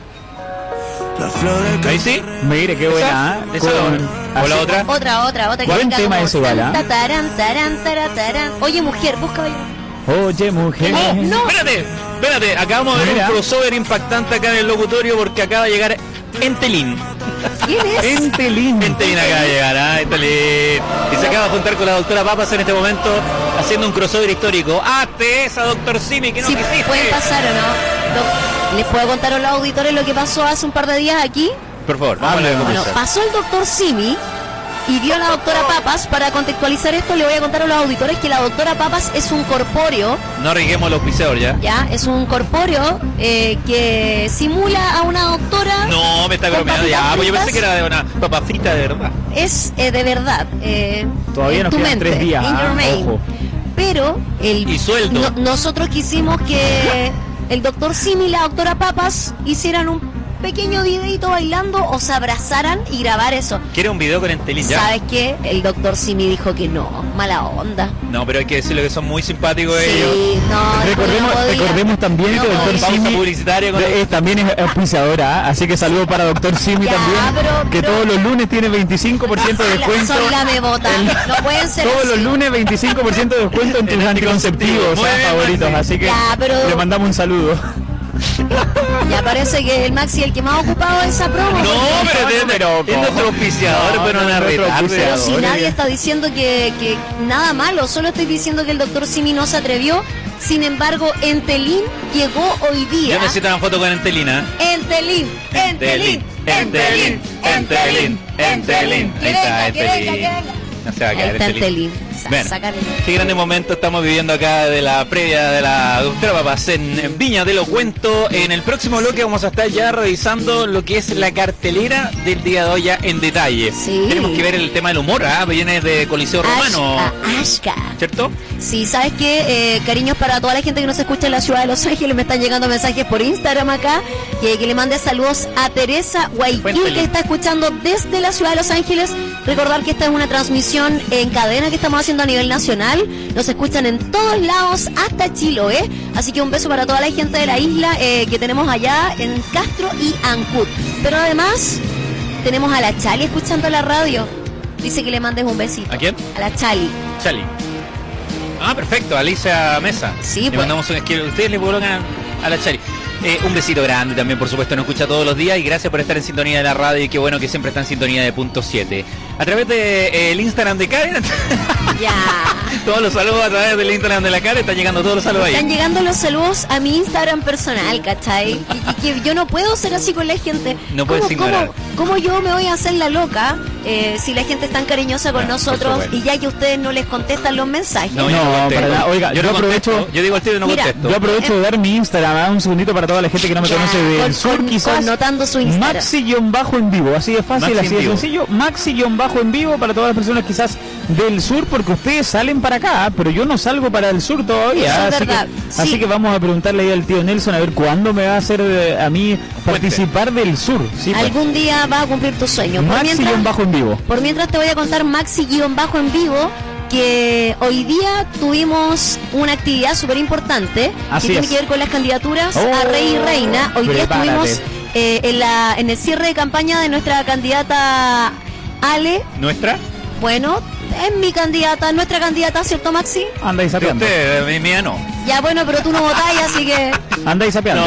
Speaker 4: Ahí sí.
Speaker 3: Mire, qué buena.
Speaker 4: ¿O la otra?
Speaker 2: Otra.
Speaker 3: Buen tema ese igual, ¿ah?
Speaker 2: Oye, mujer, busca.
Speaker 3: Oye, mujer.
Speaker 2: No.
Speaker 4: Espérate. Acabamos de ver un crossover impactante acá en el locutorio porque acaba de llegar Entelín.
Speaker 2: ¿Quién es?
Speaker 3: Entelín
Speaker 4: acaba de llegar, Entelín. Y se acaba de juntar con la doctora Papas en este momento haciendo un crossover histórico. ¡Hazte esa, doctor Simi, que no quisiste!
Speaker 2: ¿Pueden pasar o no? ¿Les puedo contar a los auditores lo que pasó hace un par de días aquí?
Speaker 4: Por favor, vamos a ver.
Speaker 2: Bueno, pasó el doctor Simi y vio a la doctora Papas. Para contextualizar esto, le voy a contar a los auditores que la doctora Papas es un corpóreo.
Speaker 4: No riguemos los piseadores ya.
Speaker 2: Ya, es un corpóreo que simula a una doctora.
Speaker 4: No, me está bromeando ya. Pues yo pensé que era de una papa frita de verdad.
Speaker 2: Es de verdad.
Speaker 3: Todavía nos quedan 3 días.
Speaker 2: Ojo. Pero
Speaker 4: y sueldo.
Speaker 2: Nosotros quisimos que el doctor Simi y la doctora Papas hicieran un pequeño videito bailando o se abrazaran y grabar eso.
Speaker 4: ¿Quiere un video con Entelín ya?
Speaker 2: ¿Sabes qué? El doctor Simi dijo que no, mala onda.
Speaker 4: No, pero hay que decirle que son muy simpáticos ellos.
Speaker 3: Recordemos también que el doctor Simi también es auspiciadora, así que saludo para doctor Simi también, que todos los lunes tiene 25% de descuento.
Speaker 2: Soy la bebota, no pueden ser
Speaker 3: todos
Speaker 2: así.
Speaker 3: Los lunes 25% de descuento en tus anticonceptivos favoritos, así que le mandamos un saludo.
Speaker 2: Ya parece que el Maxi es el que más ha ocupado esa promo.
Speaker 4: No, pero es nuestro auspiciador, pero no
Speaker 2: Pero si nadie está diciendo que nada malo, solo estoy diciendo que el doctor Simi no se atrevió. Sin embargo, Entelín llegó hoy día.
Speaker 4: Yo necesito una foto con Entelina.
Speaker 2: Entelín.
Speaker 4: Ahí está Entelín. No se va a caer
Speaker 2: Entelín.
Speaker 4: Bueno,
Speaker 2: sacarle.
Speaker 4: qué grande momento estamos viviendo acá de la previa de la doctora Papas en Viña, te lo cuento. En el próximo bloque vamos a estar ya revisando lo que es la cartelera del día de hoy ya en detalle.
Speaker 2: Sí.
Speaker 4: Tenemos que ver el tema del humor, viene de Coliseo Romano,
Speaker 2: Ashka.
Speaker 4: ¿cierto?
Speaker 2: Sí, ¿sabes qué? Cariños para toda la gente que nos escucha en la ciudad de Los Ángeles. Me están llegando mensajes por Instagram acá. Que le mande saludos a Teresa Guayquil, que está escuchando desde la ciudad de Los Ángeles. Recordar que esta es una transmisión en cadena que estamos haciendo a nivel nacional. Nos escuchan en todos lados, hasta Chiloé. Así que un beso para toda la gente de la isla que tenemos allá en Castro y Ancud. Pero además, tenemos a la Chali escuchando la radio. Dice que le mandes un besito.
Speaker 4: ¿A quién?
Speaker 2: A la Chali.
Speaker 4: Chali. Perfecto, Alicia Mesa.
Speaker 2: Sí,
Speaker 4: le
Speaker 2: pues.
Speaker 4: mandamos ustedes le colocan a la Chari. Un besito grande también, por supuesto, nos escucha todos los días y gracias por estar en sintonía de la radio y qué bueno que siempre está en sintonía de Punto 7. A través de el Instagram de Karen,
Speaker 2: Ya.
Speaker 4: todos los saludos a través del Instagram de la Karen, están llegando todos los saludos ahí.
Speaker 2: Están llegando los saludos a mi Instagram personal, ¿cachai? Y que yo no puedo ser así con la gente.
Speaker 4: No puedes ignorar.
Speaker 2: ¿Cómo yo me voy a hacer la loca si la gente es tan cariñosa con nosotros y ya que ustedes no les contestan los mensajes?
Speaker 3: No, para nada. Oiga, yo aprovecho.
Speaker 4: Yo digo al tiro y no contesto.
Speaker 3: Yo aprovecho de dar mi Instagram, un segundito para toda la gente que no me conoce del sur, quizás.
Speaker 2: Anotando su Instagram.
Speaker 3: Maxi-en vivo, así de fácil, así de sencillo. Maxi-en vivo para todas las personas quizás del sur, porque ustedes salen para acá, pero yo no salgo para el sur todavía.
Speaker 2: Eso es verdad.
Speaker 3: Así que vamos a preguntarle ahí al tío Nelson a ver cuándo me va a hacer a mí participar del sur. Sí,
Speaker 2: algún día vas a cumplir tu sueño.
Speaker 3: Maxi-en vivo.
Speaker 2: Por mientras te voy a contar Maxi-en vivo, que hoy día tuvimos una actividad súper importante que tiene que ver con las candidaturas a Rey y Reina. Hoy día estuvimos en el cierre de campaña de nuestra candidata Ale.
Speaker 4: ¿Nuestra?
Speaker 2: Bueno, es mi candidata, nuestra candidata, ¿cierto, Maxi?
Speaker 3: Andáis sapeando.
Speaker 4: Usted, mía no.
Speaker 2: Ya, bueno, pero tú no votáis, así que...
Speaker 3: Andáis sapeando.
Speaker 4: No,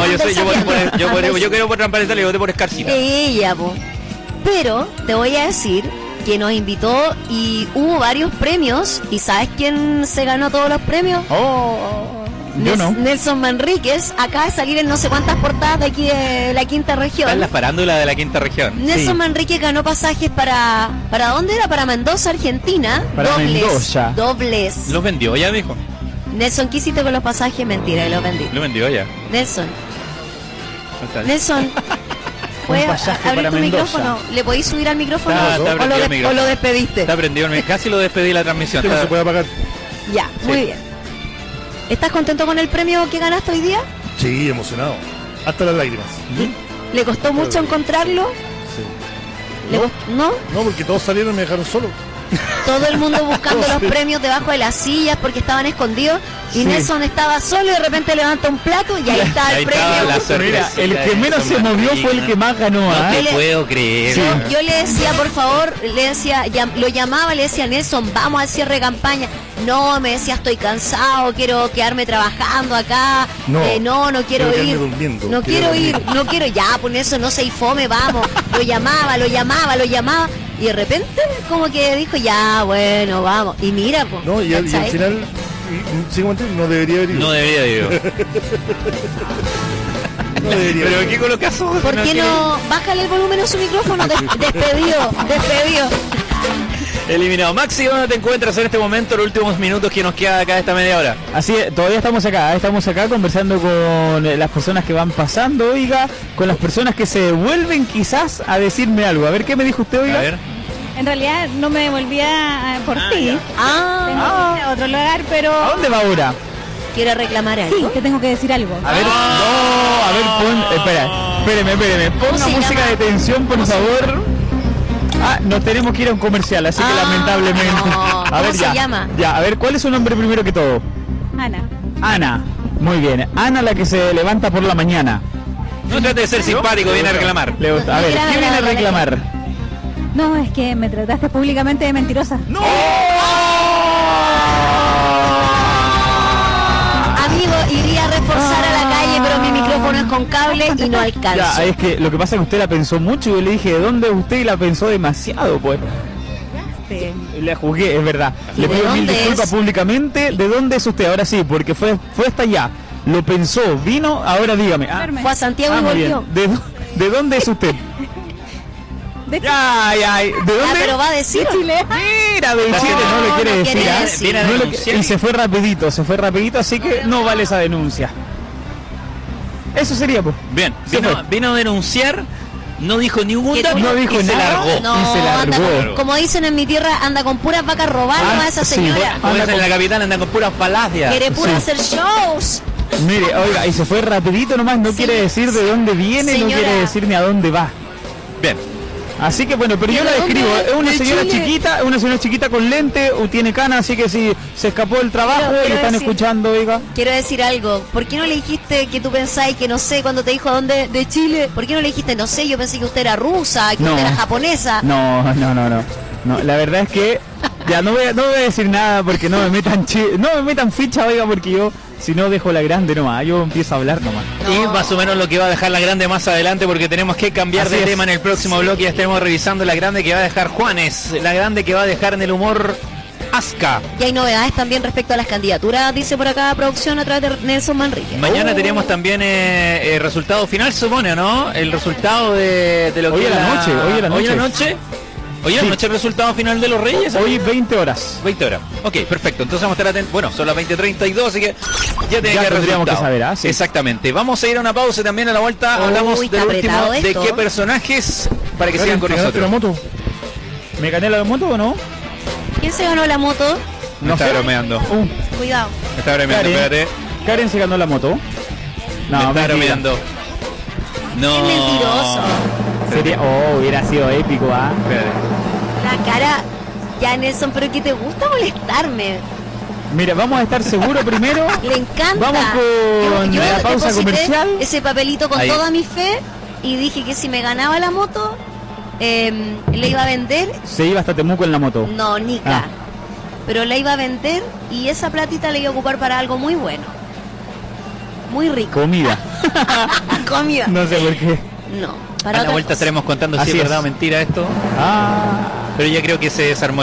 Speaker 4: yo quiero por transparentar, yo voté por Escarcita.
Speaker 2: Ella, po. Pero te voy a decir que nos invitó y hubo varios premios. ¿Y sabes quién se ganó todos los premios?
Speaker 3: Yo no.
Speaker 2: Nelson Manríquez, acaba de salir en no sé cuántas portadas de aquí de la quinta región.
Speaker 4: Está en la farándula de la quinta región.
Speaker 2: Nelson Manríquez ganó pasajes ¿para dónde era? Para Mendoza, Argentina.
Speaker 3: Para Mendoza.
Speaker 2: Dobles.
Speaker 4: ¿Los vendió ya, mijo?
Speaker 2: Nelson, ¿qué hiciste con los pasajes? Mentira, los vendí.
Speaker 4: Lo vendió ya.
Speaker 2: Nelson. ¿Puedes abrir tu micrófono? ¿Le podéis subir al micrófono? ¿O lo despediste?
Speaker 4: Está prendido, casi lo despedí la transmisión.
Speaker 1: No se puede apagar.
Speaker 2: Ya, muy bien. ¿Estás contento con el premio que ganaste hoy día?
Speaker 1: Sí, emocionado. Hasta las lágrimas.
Speaker 2: ¿Le costó mucho encontrarlo?
Speaker 1: Sí.
Speaker 2: ¿No?
Speaker 1: No, porque todos salieron y me dejaron solo.
Speaker 2: Todo el mundo buscando los premios debajo de las sillas porque estaban escondidos y Nelson estaba solo y de repente levanta un plato y ahí está el premio.
Speaker 3: Mira, el que menos se movió fue el que más ganó.
Speaker 4: No te puedo creer.
Speaker 2: Yo le decía, por favor, lo llamaba, le decía, Nelson, vamos al cierre de campaña. No, me decía, estoy cansado, quiero quedarme trabajando acá. No quiero ir. No quiero ir, ya, por eso no se fome, vamos. Lo llamaba. Y de repente, como que dijo, ya, bueno, vamos. Y mira, pues.
Speaker 1: No, y al final, no debería haber ido.
Speaker 4: No debería haber ido.
Speaker 1: No debería.
Speaker 4: ¿Pero qué colocas?
Speaker 2: ¿Por qué no? Bájale el volumen a su micrófono. Despedido.
Speaker 4: Eliminado. Maxi, ¿dónde te encuentras en este momento, los últimos minutos que nos queda acá de esta media hora?
Speaker 3: Así es, todavía estamos acá conversando con las personas que van pasando, oiga, con las personas que se devuelven quizás a decirme algo. A ver, ¿qué me dijo usted, oiga?
Speaker 4: A ver.
Speaker 10: En realidad no me devolvía por ti. Tengo que ir a otro lugar, pero...
Speaker 3: ¿A dónde va ahora?
Speaker 2: ¿Quiere reclamar algo?
Speaker 10: Sí, te tengo que decir algo.
Speaker 3: A ver, espéreme. Ponga música de tensión, por favor. Nos tenemos que ir a un comercial, así que lamentablemente.
Speaker 2: A ver, ¿cómo se llama?
Speaker 3: Ya, a ver, ¿cuál es su nombre primero que todo?
Speaker 10: Ana.
Speaker 3: Muy bien. Ana, la que se levanta por la mañana.
Speaker 4: No trate de ser simpático, viene a reclamar.
Speaker 3: Le gusta. A ver, ¿qué viene a reclamar?
Speaker 10: No, es que me trataste públicamente de mentirosa.
Speaker 3: ¡No!
Speaker 2: Amigo, iría a reforzar a la calle, pero mi micrófono es con cable y no alcanzo.
Speaker 3: Ya, es que lo que pasa es que usted la pensó mucho y yo le dije, ¿de dónde usted la pensó demasiado, pues? Le juzgué, es verdad. Le pido mil disculpas públicamente. ¿De dónde es usted? Ahora sí, porque fue hasta allá. Lo pensó, vino, ahora dígame.
Speaker 2: Fue a Santiago y volvió.
Speaker 3: ¿De dónde es usted? ¿De dónde?
Speaker 2: Pero va a decir.
Speaker 10: De Chile.
Speaker 3: Mira, de Chile no lo quiere decir.
Speaker 4: Viene a denunciar.
Speaker 3: Y se fue rapidito, así que no vale esa denuncia. Eso sería, pues.
Speaker 4: Bien, vino a denunciar, no dijo ningún dato,
Speaker 3: no dijo
Speaker 4: se
Speaker 3: nada.
Speaker 4: largó.
Speaker 2: No,
Speaker 3: Y se largó.
Speaker 2: anda como dicen en mi tierra, anda con puras vacas robando a esa señora.
Speaker 4: Como dicen en la capital, andan con puras falacias.
Speaker 2: Quiere pura hacer shows.
Speaker 3: Mire, oiga, y se fue rapidito nomás, no quiere decir de dónde viene,
Speaker 2: Señora.
Speaker 3: no quiere decir ni a dónde va.
Speaker 4: Bien.
Speaker 3: Así que bueno, pero yo la describo, es una señora chiquita con lente, tiene cana, así que si se escapó del trabajo y están escuchando, oiga.
Speaker 2: Quiero decir algo, ¿por qué no le dijiste que tú pensáis que no sé cuando te dijo dónde de Chile? ¿Por qué no le dijiste no sé, yo pensé que usted era rusa, que usted era japonesa?
Speaker 3: No, la verdad es que ya no voy a decir nada porque no me metan ficha, oiga, porque yo si no dejo la grande nomás, yo empiezo a hablar nomás.
Speaker 4: Y más o menos lo que va a dejar la grande más adelante, porque tenemos que cambiar de tema en el próximo bloque. Ya estaremos revisando la grande que va a dejar Juanes, la grande que va a dejar en el humor Aska.
Speaker 2: Y hay novedades también respecto a las candidaturas, dice por acá producción a través de Nelson Manrique.
Speaker 4: Mañana tenemos también el resultado final, se supone, ¿no? El resultado de lo que
Speaker 3: Hoy en la noche.
Speaker 4: Hoy en la noche el resultado final de los Reyes.
Speaker 3: Hoy 20 horas.
Speaker 4: 20 horas. Ok, perfecto. Entonces vamos a estar atentos. Bueno, son las 20:32, así que ya tendríamos
Speaker 3: que saber, ¿ah? Sí.
Speaker 4: Exactamente. Vamos a ir a una pausa también a la vuelta. Hablamos del último de qué personajes para que sigan con nosotros.
Speaker 1: La moto?
Speaker 3: ¿Me gané la moto o no?
Speaker 2: ¿Quién se ganó la moto?
Speaker 4: No está bromeando.
Speaker 2: Cuidado.
Speaker 4: Me está bromeando, espérate.
Speaker 3: Karen se ganó la moto. No,
Speaker 4: me está bromeando. No.
Speaker 2: Es mentiroso.
Speaker 3: Hubiera sido épico, ¿ah?
Speaker 2: La cara, ya Nelson, pero que te gusta molestarme.
Speaker 3: Mira, vamos a estar seguros primero.
Speaker 2: Le encanta.
Speaker 3: Vamos con la pausa comercial.
Speaker 2: Ese papelito con toda mi fe y dije que si me ganaba la moto, le iba a vender.
Speaker 3: Se iba hasta Temuco en la moto.
Speaker 2: No, Nica. Pero la iba a vender y esa platita la iba a ocupar para algo muy bueno. Muy rico.
Speaker 3: Comida.
Speaker 2: Comida.
Speaker 3: No sé por qué.
Speaker 2: No.
Speaker 4: A la vuelta estaremos contando si es verdad o mentira esto. Pero ya creo que se desarmó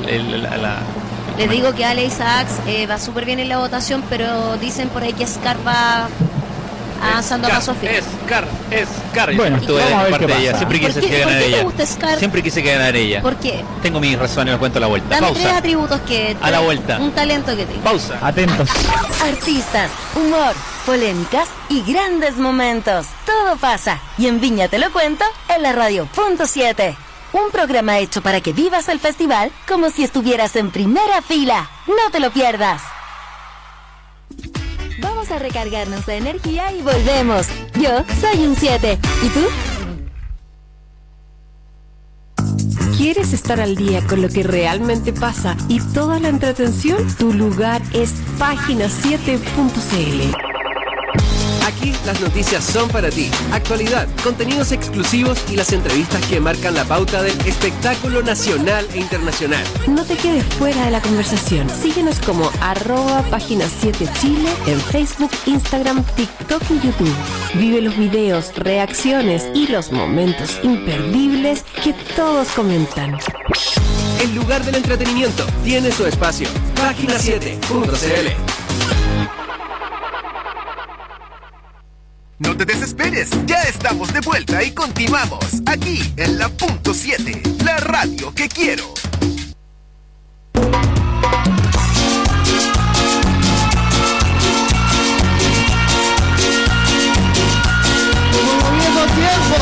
Speaker 2: Les digo que Ale Isaacs va súper bien en la votación, pero dicen por ahí que Scar va avanzando a paso firme.
Speaker 4: Scar.
Speaker 3: Bueno,
Speaker 4: estuve de parte de ella. Siempre quise que ganara ella.
Speaker 2: ¿Te gusta Scar?
Speaker 4: Siempre quise que ganara ella.
Speaker 2: ¿Por qué?
Speaker 4: Tengo mis razones, lo cuento a la vuelta.
Speaker 2: Dame
Speaker 4: Pausa.
Speaker 2: 3 atributos que
Speaker 4: a la vuelta.
Speaker 2: Un talento que tengo.
Speaker 4: Pausa.
Speaker 3: Atentos.
Speaker 6: Artistas, humor, polémicas y grandes momentos. Todo pasa. Y en Viña Te Lo Cuento, en la radio.7. Un programa hecho para que vivas el festival como si estuvieras en primera fila. No te lo pierdas. Vamos a recargarnos de energía y volvemos. Yo soy un 7. ¿Y tú?
Speaker 7: ¿Quieres estar al día con lo que realmente pasa y toda la entretención? Tu lugar es página7.cl.
Speaker 8: Aquí las noticias son para ti. Actualidad, contenidos exclusivos y las entrevistas que marcan la pauta del espectáculo nacional e internacional.
Speaker 7: No te quedes fuera de la conversación. Síguenos como @página7chile en Facebook, Instagram, TikTok y YouTube. Vive los videos, reacciones y los momentos imperdibles que todos comentan.
Speaker 8: El lugar del entretenimiento tiene su espacio. Página7.cl.
Speaker 12: No te desesperes, ya estamos de vuelta y continuamos aquí en la Punto 7, la radio que quiero.
Speaker 9: Moviendo tiempo.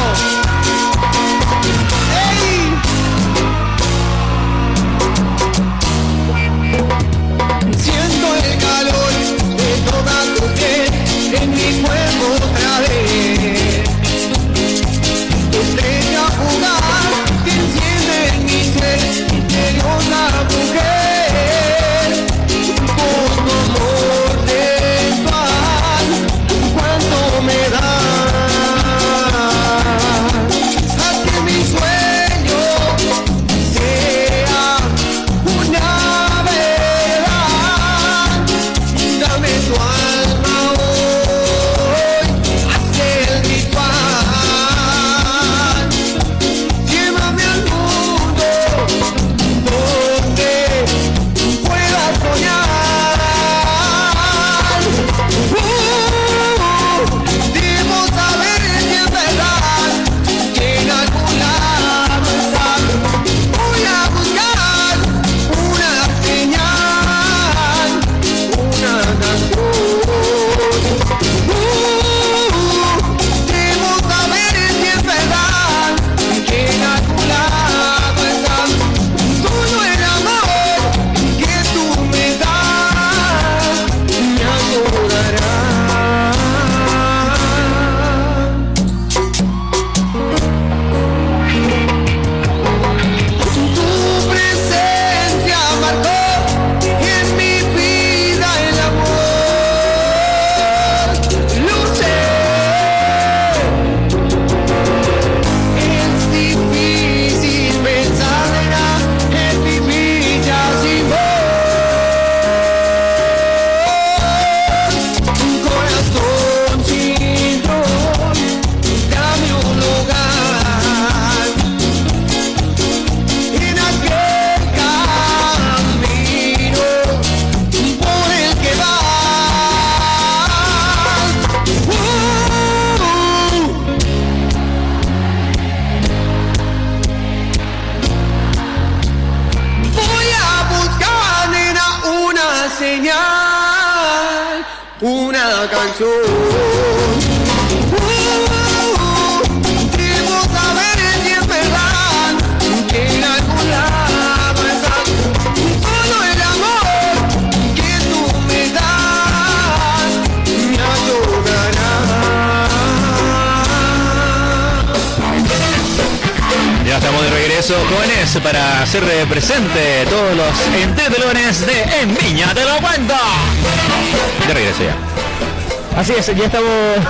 Speaker 9: Siento el calor de toda tu piel en mi cuerpo otra vez. Estrella fugaz que enciende en mi ser. una canción. Debo saber si es verdad que en algún lado está todo el amor que tú me das, me ayudará.
Speaker 4: Ya estamos de regreso, jóvenes, para hacer presente todos los entretelones de En Viña Te Lo Cuento. De regreso ya.
Speaker 5: Así es, ya estamos...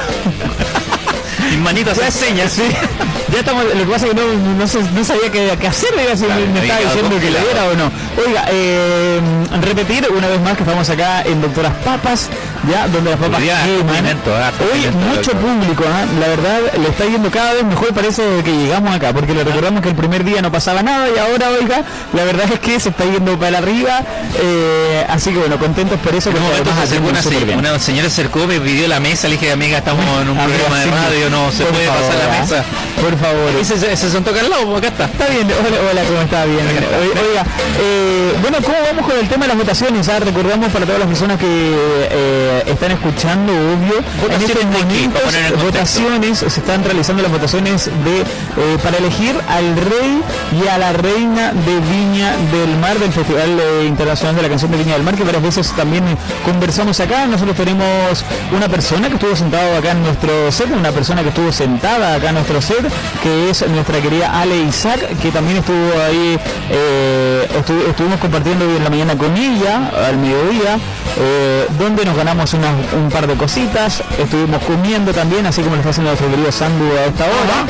Speaker 4: Mis manitas en señas,
Speaker 5: sí. Ya estamos, lo que pasa es que no sabía qué hacer, si me estaba diciendo que le diera o no. Oiga, repetir una vez más que estamos acá en Doctoras Papas, ya, donde las papas queman. Hoy mucho público, la verdad, le está yendo cada vez mejor, parece que llegamos acá, porque le recordamos que el primer día no pasaba nada y ahora, oiga, la verdad es que se está yendo para arriba, así que bueno, contentos por eso.
Speaker 4: En un momento una señora se acercó, me pidió la mesa, le dije, amiga, estamos en un programa de radio, no se puede pasar la mesa.
Speaker 5: Por favor.
Speaker 4: Y se sentó acá al lado, acá está.
Speaker 5: Está bien, hola, ¿cómo está? Bien. Oiga, bueno, ¿cómo vamos con el tema de las votaciones? Recordamos para todas las personas que están escuchando, obvio, en estos momentos, votaciones, se están realizando las votaciones para elegir al rey y a la reina de Viña del Mar, del Festival Internacional de la Canción de Viña del Mar, que varias veces también conversamos acá. Nosotros tenemos una persona que estuvo sentado acá en nuestro set, una persona que estuvo sentada acá en nuestro set, que es nuestra querida Ale Isaac, que también estuvo ahí, estuvimos compartiendo hoy en la mañana con ella, al mediodía, donde nos ganamos un par de cositas, estuvimos comiendo también, así como lo está haciendo nuestro querido Sandu a esta hora.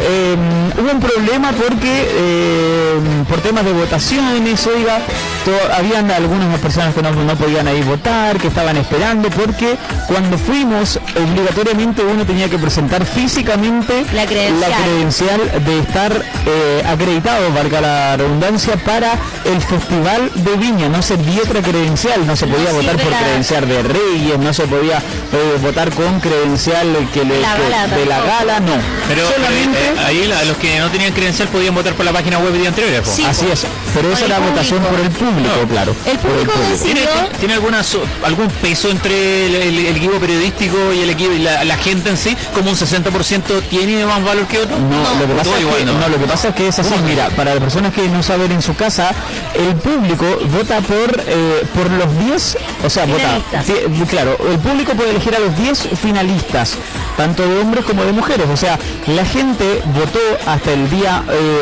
Speaker 5: Hubo un problema porque, por temas de votaciones, oiga, habían algunas personas que no podían ir votar, que estaban esperando, porque cuando fuimos, obligatoriamente uno tenía que presentar físicamente la credencial de estar acreditado, valga la redundancia, para el Festival de Viña. No servía otra credencial, no se podía votar por credencial de Reyes, no se podía votar con credencial de la gala, no.
Speaker 4: Pero solamente ahí los que no tenían credencial podían votar por la página web de día anterior.
Speaker 5: Sí, así es, pero esa era votación por el público, claro.
Speaker 2: El público
Speaker 4: ¿Tiene algún peso entre el equipo periodístico y el equipo y la gente en sí? ¿Como un 60% tiene más valor que otro?
Speaker 5: No, lo que pasa es que es así. Mira, para las personas que no saben en su casa, el público vota por los 10, o sea, claro, el público puede elegir a los 10 finalistas, tanto de hombres como de mujeres. O sea, la gente votó hasta el día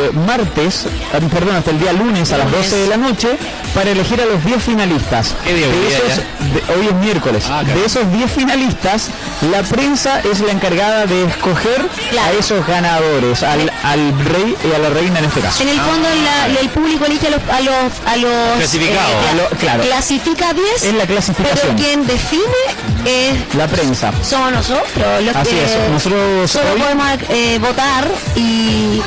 Speaker 5: hasta el día lunes a las 12 de la noche para elegir a los 10 finalistas. Hoy es miércoles. De esos 10 finalistas, la prensa es la encargada de escoger a esos ganadores, al rey y a la reina en este caso.
Speaker 2: En el fondo el público elige a los
Speaker 4: clasificados.
Speaker 2: Clasifica 10.
Speaker 5: Es la clasificación.
Speaker 2: Pero quien define es
Speaker 5: la prensa.
Speaker 2: Somos nosotros los
Speaker 5: Así
Speaker 2: que
Speaker 5: es. Nosotros
Speaker 2: solo podemos votar y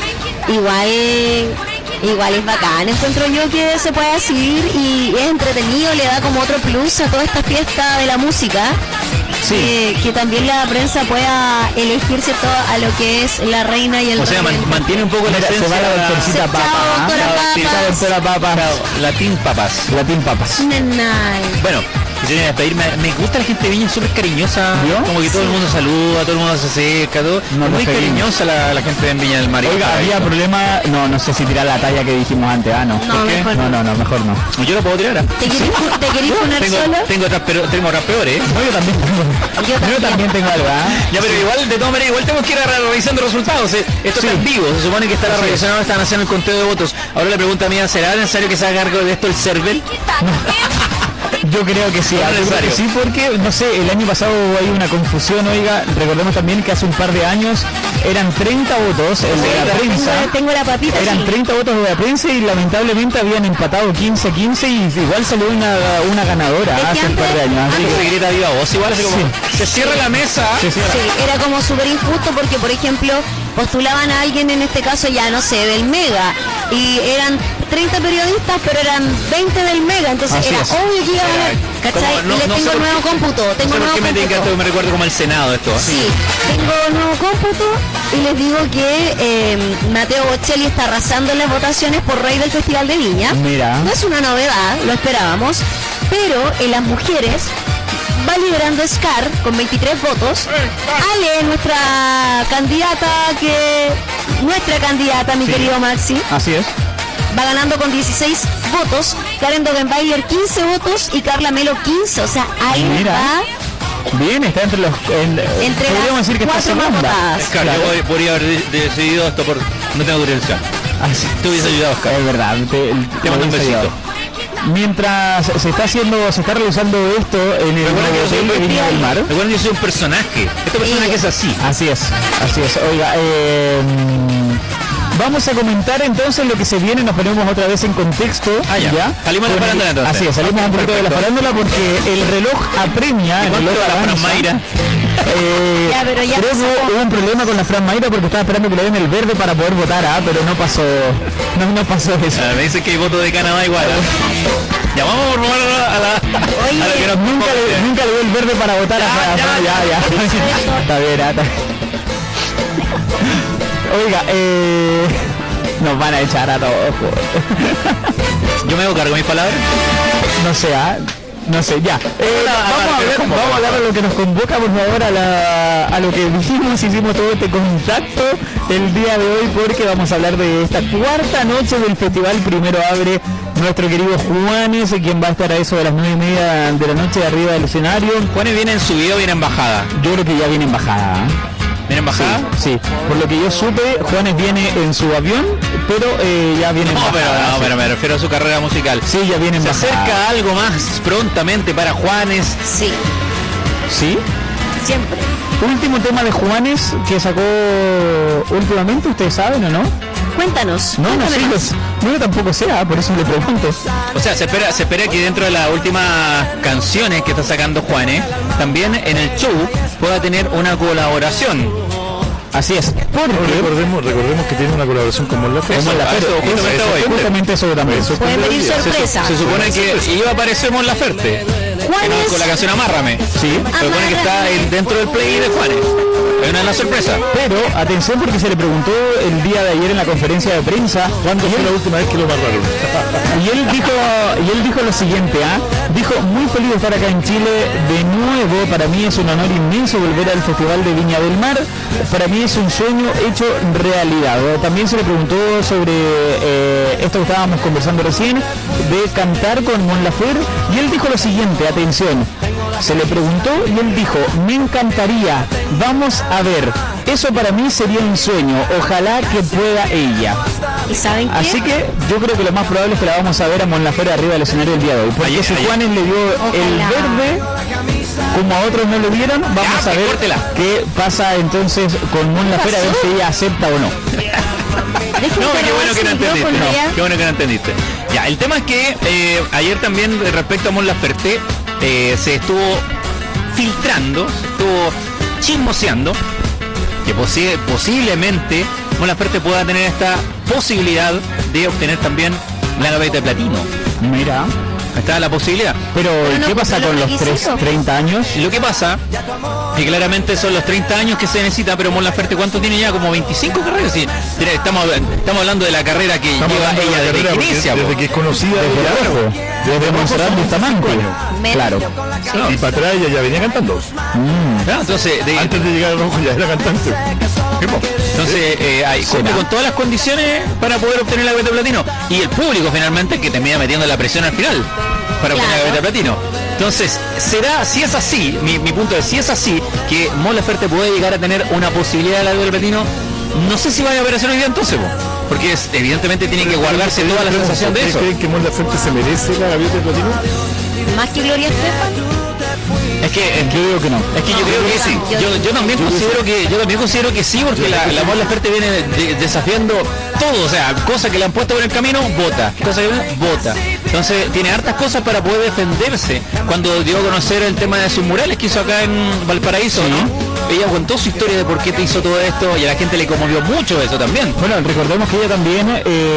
Speaker 2: igual es bacán, encuentro yo que se puede decir y es entretenido, le da como otro plus a toda esta fiesta de la música. Sí. Que también la prensa pueda elegir, ¿cierto?, a lo que es la reina y el rey.
Speaker 4: O sea, mantiene un poco la esencia.
Speaker 5: Se va la doctorcita Doctora Papa.
Speaker 4: Latín Papas. Bueno, quisiera despedirme. Me gusta la gente de Viña, es súper cariñosa. Como que todo el mundo saluda, todo el mundo se acerca, todo. Muy cariñosa la gente de Viña del Mar.
Speaker 5: Oiga, había problema, no sé si tirar la talla que dijimos antes.
Speaker 2: No, mejor
Speaker 5: no.
Speaker 4: Yo lo puedo tirar.
Speaker 2: ¿Te querés poner solo?
Speaker 4: Tengo otras peores.
Speaker 5: No, yo también tengo algo.
Speaker 4: Ya, pero igual, de todas maneras, igual tenemos que ir revisando resultados. Esto está en vivo, se supone que está la revisión, están haciendo el conteo de votos. Ahora la pregunta mía, ¿será necesario que se haga cargo de esto el server?
Speaker 5: Yo creo que sí, porque, no sé, el año pasado hubo ahí una confusión, oiga, recordemos también que hace un par de años eran 30 votos de la prensa.
Speaker 2: Tengo la papita.
Speaker 5: Eran 30 votos de la prensa y lamentablemente habían empatado 15-15 y igual salió una ganadora hace un par de años.
Speaker 4: Así que grita viva voz, igual así como se cierra la mesa.
Speaker 2: Sí, era como súper injusto porque, por ejemplo, postulaban a alguien, en este caso ya no sé, del Mega, y eran 30 periodistas, pero eran 20 del Mega, entonces
Speaker 5: así
Speaker 2: era obvio que iba a ganar, ¿cachai? Y les tengo el nuevo cómputo,
Speaker 4: me recuerdo como el Senado esto.
Speaker 2: Sí, tengo el nuevo cómputo y les digo que Mateo Bocelli está arrasando en las votaciones por rey del Festival de Viña.
Speaker 5: Mira.
Speaker 2: No es una novedad, lo esperábamos, pero en las mujeres va liderando Scar con 23 votos. Ale, nuestra candidata, mi querido Maxi.
Speaker 3: Así es.
Speaker 2: Va ganando con 16 votos. Karen Dogenbailer 15 votos y Carla Melo 15. O sea, ahí va.
Speaker 3: Bien, está entre los... podríamos decir que está segunda.
Speaker 4: Claro, yo podría haber decidido esto por... No tengo dirección. Te hubiese ayudado, Oscar.
Speaker 3: Es verdad.
Speaker 4: Te mando un besito.
Speaker 3: Mientras se está realizando esto en el hotel de Viña del Mar.
Speaker 4: Recuerden que yo soy un personaje. Este personaje es así.
Speaker 3: Así es. Oiga, vamos a comentar entonces lo que se viene, nos ponemos otra vez en contexto.
Speaker 4: ¿Ya? Salimos de la farándula entonces.
Speaker 3: Así es, salimos un poquito de la farándula porque el reloj apremia, el reloj
Speaker 4: la Fran Mayra.
Speaker 3: Creo que hubo un problema con la Fran Mayra porque estaba esperando que le den el verde para poder votar, pero no pasó eso.
Speaker 4: Me dicen que hay voto de Canadá igual. Ya vamos por favor a la que nos
Speaker 3: nunca le dio el verde para votar ya. Está bien. Oiga, nos van a echar a todos.
Speaker 4: Yo me hago cargo de mis palabras.
Speaker 3: No sé, ya. Vamos a hablar de lo que nos convoca, por favor, a lo que hicimos todo este contacto el día de hoy, porque vamos a hablar de esta cuarta noche del festival. Primero abre nuestro querido Juanes, quien va a estar a eso de las 9:30 de la noche arriba del escenario.
Speaker 4: Juanes viene en subida o viene en bajada.
Speaker 3: Yo creo que ya viene en bajada.
Speaker 4: ¿Viene en bajada?
Speaker 3: Sí. Por lo que yo supe, Juanes viene en su avión, pero ya viene en bajada.
Speaker 4: Pero me refiero a su carrera musical.
Speaker 3: Sí, ya viene en bajada.
Speaker 4: ¿Se acerca algo más prontamente para Juanes?
Speaker 2: Sí.
Speaker 3: ¿Sí?
Speaker 2: Siempre.
Speaker 3: Último tema de Juanes que sacó últimamente, ¿ustedes saben o no?
Speaker 2: Cuéntanos.
Speaker 3: No, yo tampoco sé, por eso le pregunto.
Speaker 4: O sea, se espera que dentro de las últimas canciones que está sacando Juanes, también en el show pueda tener una colaboración.
Speaker 3: Así es.
Speaker 1: Recordemos que tiene una colaboración con Mon Laferte.
Speaker 3: Justamente eso también.
Speaker 2: Pueden venir sorpresas.
Speaker 4: Se supone que iba a aparecer Mon Laferte con la canción Amárrame.
Speaker 3: Sí.
Speaker 4: Se supone que está dentro del play de Juanes. Es una sorpresa.
Speaker 3: Pero atención, porque se le preguntó el día de ayer en la conferencia de prensa
Speaker 1: ¿cuándo fue la última vez que lo amarraron?
Speaker 3: Y él dijo lo siguiente, dijo: muy feliz de estar acá en Chile de nuevo, para mí es un honor inmenso volver al Festival de Viña del Mar, para mí es un sueño hecho realidad. También se le preguntó sobre esto que estábamos conversando recién, de cantar con Mon Laferte, y él dijo lo siguiente, atención, se le preguntó y él dijo: me encantaría, vamos a ver, eso para mí sería un sueño, ojalá que pueda ella.
Speaker 2: ¿Y saben qué?
Speaker 3: Así que yo creo que lo más probable es que la vamos a ver a Mon Laferte arriba del escenario el día de hoy, porque si Juanes le dio el verde, como a otros no le dieron, vamos a ver qué pasa entonces con Mon Laferte, a ver si ella acepta o no.
Speaker 4: Qué bueno que no entendiste. Qué bueno que no entendiste. Ya, el tema es que ayer también respecto a Mon Laferte se estuvo filtrando, estuvo chismoseando que posiblemente Mon Laferte pueda tener esta posibilidad de obtener también la gaveta de platino.
Speaker 3: Mira,
Speaker 4: está la posibilidad.
Speaker 3: Pero ¿qué pasa con los 30 años?
Speaker 4: Lo que pasa, y claramente son los 30 años que se necesita, pero Mon Laferte, ¿cuánto tiene ya? Como 25 carreras. Sí, estamos hablando de la carrera que lleva ella desde que inicia.
Speaker 1: Desde que es conocida
Speaker 3: desde Monserrat Bustamante.
Speaker 2: Claro.
Speaker 1: Y para atrás ella ya venía cantando.
Speaker 4: Entonces,
Speaker 1: antes de llegar a Rojo ya era cantante.
Speaker 4: Entonces, cumple con todas las condiciones para poder obtener la gaveta de platino. Y el público finalmente que termina metiendo la presión al final para obtener la gaveta de platino. Entonces, será, si es así, mi punto es, si es así, que Mon Laferte puede llegar a tener una posibilidad de la gaveta de platino, no sé si vaya a operación hoy día entonces, porque evidentemente tiene que guardarse toda la sensación de eso.
Speaker 1: ¿Creen que Mon Laferte se merece la gaveta de platino?
Speaker 2: ¿Más que Gloria Estefan?
Speaker 4: Es que yo digo que no. Es que yo creo que sí. Yo también considero que sí, porque la Mon Laferte viene desafiando todo, o sea, cosas que le han puesto por el camino, vota. Cosas que vota. Entonces tiene hartas cosas para poder defenderse. Cuando dio a conocer el tema de sus murales que hizo acá en Valparaíso, ¿no? Ella contó su historia de por qué te hizo todo esto y a la gente le conmovió mucho eso también.
Speaker 3: Bueno, recordemos que ella también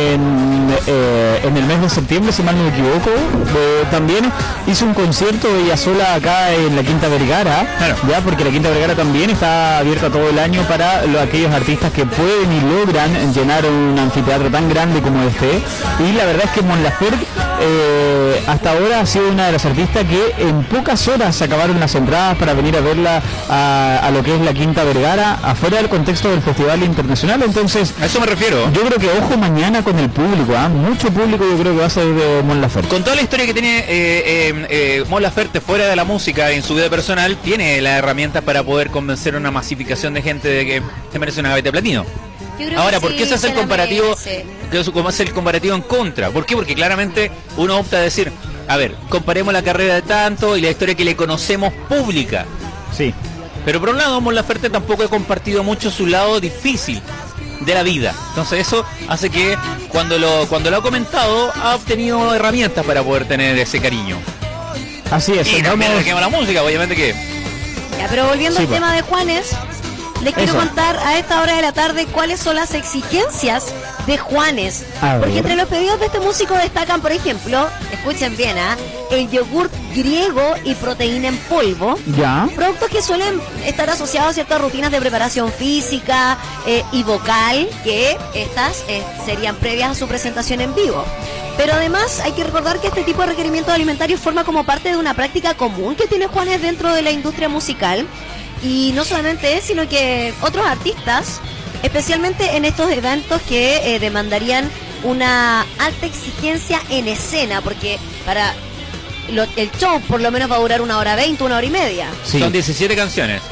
Speaker 3: en el mes de septiembre, si mal no me equivoco, también hizo un concierto ella sola acá en la Quinta Vergara, ya, porque la Quinta Vergara también está abierta todo el año para aquellos artistas que pueden y logran llenar un anfiteatro tan grande como este. Y la verdad es que Mon Laferte
Speaker 5: hasta ahora ha sido una de las artistas que en pocas horas se acabaron las entradas para venir a verla a lo que es la Quinta Vergara, afuera del contexto del Festival Internacional. Entonces,
Speaker 4: a eso me refiero.
Speaker 5: Yo creo que ojo mañana con el público, mucho público yo creo que va a ser de Mon Laferte.
Speaker 4: Con toda la historia que tiene Mon Laferte fuera de la música en su vida personal, tiene las herramientas para poder convencer a una masificación de gente de que se merece una gaveta de platino. Ahora, ¿por qué se hace el comparativo? ¿Cómo hace el comparativo en contra? ¿Por qué? Porque claramente uno opta a decir, a ver, comparemos la carrera de tanto y la historia que le conocemos pública.
Speaker 5: Sí.
Speaker 4: Pero por un lado, Mon Laferte tampoco ha compartido mucho su lado difícil de la vida. Entonces eso hace que cuando lo ha comentado, ha obtenido herramientas para poder tener ese cariño.
Speaker 5: Así es.
Speaker 4: Y también le quema la música, obviamente que...
Speaker 2: Ya, pero volviendo al tema de Juanes, les quiero contar a esta hora de la tarde cuáles son las exigencias de Juanes. Porque entre los pedidos de este músico destacan, por ejemplo, escuchen bien, el yogur griego y proteína en polvo.
Speaker 5: Ya.
Speaker 2: Productos que suelen estar asociados a ciertas rutinas de preparación física y vocal, que estas serían previas a su presentación en vivo. Pero además hay que recordar que este tipo de requerimientos alimentarios forma como parte de una práctica común que tiene Juanes dentro de la industria musical. Y no solamente él, sino que otros artistas, especialmente en estos eventos que demandarían una alta exigencia en escena, porque para el show por lo menos va a durar 1 hora 20, 1 hora y media.
Speaker 4: Sí. Son 17 canciones.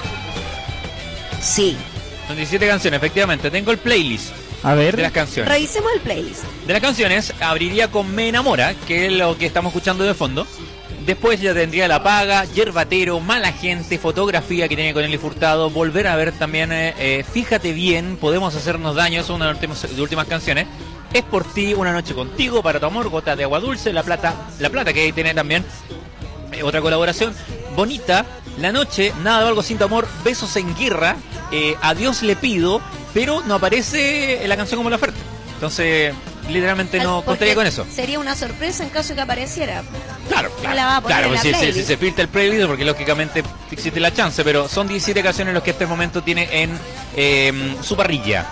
Speaker 2: Sí.
Speaker 4: Son 17 canciones, efectivamente. Tengo el playlist.
Speaker 5: A ver.
Speaker 4: De las canciones.
Speaker 2: Revisemos el playlist.
Speaker 4: De las canciones, abriría con Me Enamora, que es lo que estamos escuchando de fondo. Después ya tendría La Paga, Yerbatero, Mala Gente, Fotografía, que tiene con Eli Furtado, Volver a Ver también, Fíjate Bien, Podemos Hacernos Daño, es una de las últimas canciones. Es por ti, Una Noche Contigo, Para tu Amor, Gota de Agua Dulce, La Plata, que ahí tiene también otra colaboración. Bonita, La Noche, Nada de Algo Sin Tu Amor, Besos en Guerra, Adiós Le Pido, pero no aparece la canción como la oferta. Entonces, literalmente no contaría con eso.
Speaker 2: Sería una sorpresa en caso que apareciera.
Speaker 4: Claro, pues si se filtra el playlist, porque lógicamente existe la chance, pero son 17 canciones los que este momento tiene en su parrilla.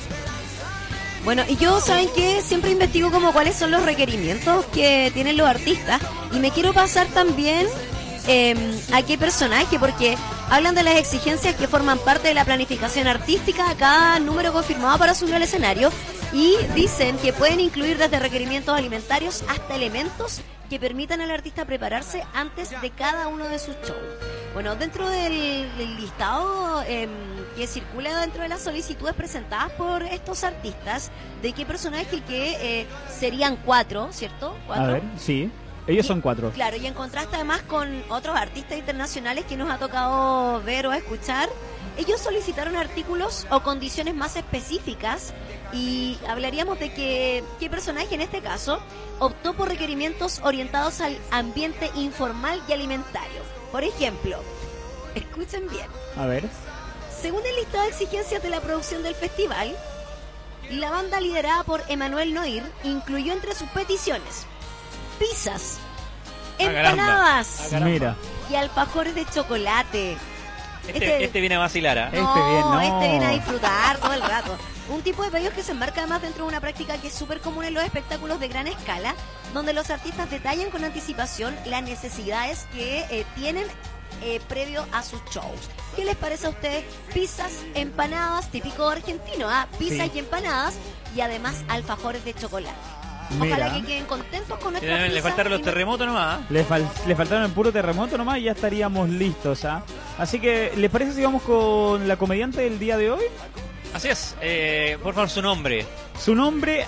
Speaker 2: Bueno, y yo, ¿saben qué? Siempre investigo como cuáles son los requerimientos que tienen los artistas, y me quiero pasar también a qué personaje, porque hablan de las exigencias que forman parte de la planificación artística a cada número confirmado para subir al escenario, y dicen que pueden incluir desde requerimientos alimentarios hasta elementos que permitan al artista prepararse antes de cada uno de sus shows. Bueno, dentro del listado que circula dentro de las solicitudes presentadas por estos artistas, de qué personaje que serían 4, ¿cierto? 4.
Speaker 5: A ver, sí. Ellos son 4.
Speaker 2: Claro, y en contraste además con otros artistas internacionales que nos ha tocado ver o escuchar, ellos solicitaron artículos o condiciones más específicas, y hablaríamos de que qué personaje en este caso optó por requerimientos orientados al ambiente informal y alimentario. Por ejemplo, escuchen bien.
Speaker 5: A ver.
Speaker 2: Según el listado de exigencias de la producción del festival, la banda liderada por Emanuel Noir incluyó entre sus peticiones pizzas, empanadas y alfajores de chocolate.
Speaker 4: Este viene a vacilar,
Speaker 2: Este viene a disfrutar todo el rato. Un tipo de pedidos que se enmarca además dentro de una práctica que es súper común en los espectáculos de gran escala, donde los artistas detallan con anticipación las necesidades que tienen previo a sus shows. ¿Qué les parece a ustedes? Pizzas, empanadas, típico argentino, pizzas y empanadas, y además alfajores de chocolate. Ojalá que queden contentos con nuestras pizzas.
Speaker 4: Le faltaron los terremotos nomás.
Speaker 5: Le faltaron el puro terremoto nomás y ya estaríamos listos. Así que, ¿les parece si vamos con la comediante del día de hoy?
Speaker 4: Así es, por favor, su nombre.
Speaker 5: Su nombre,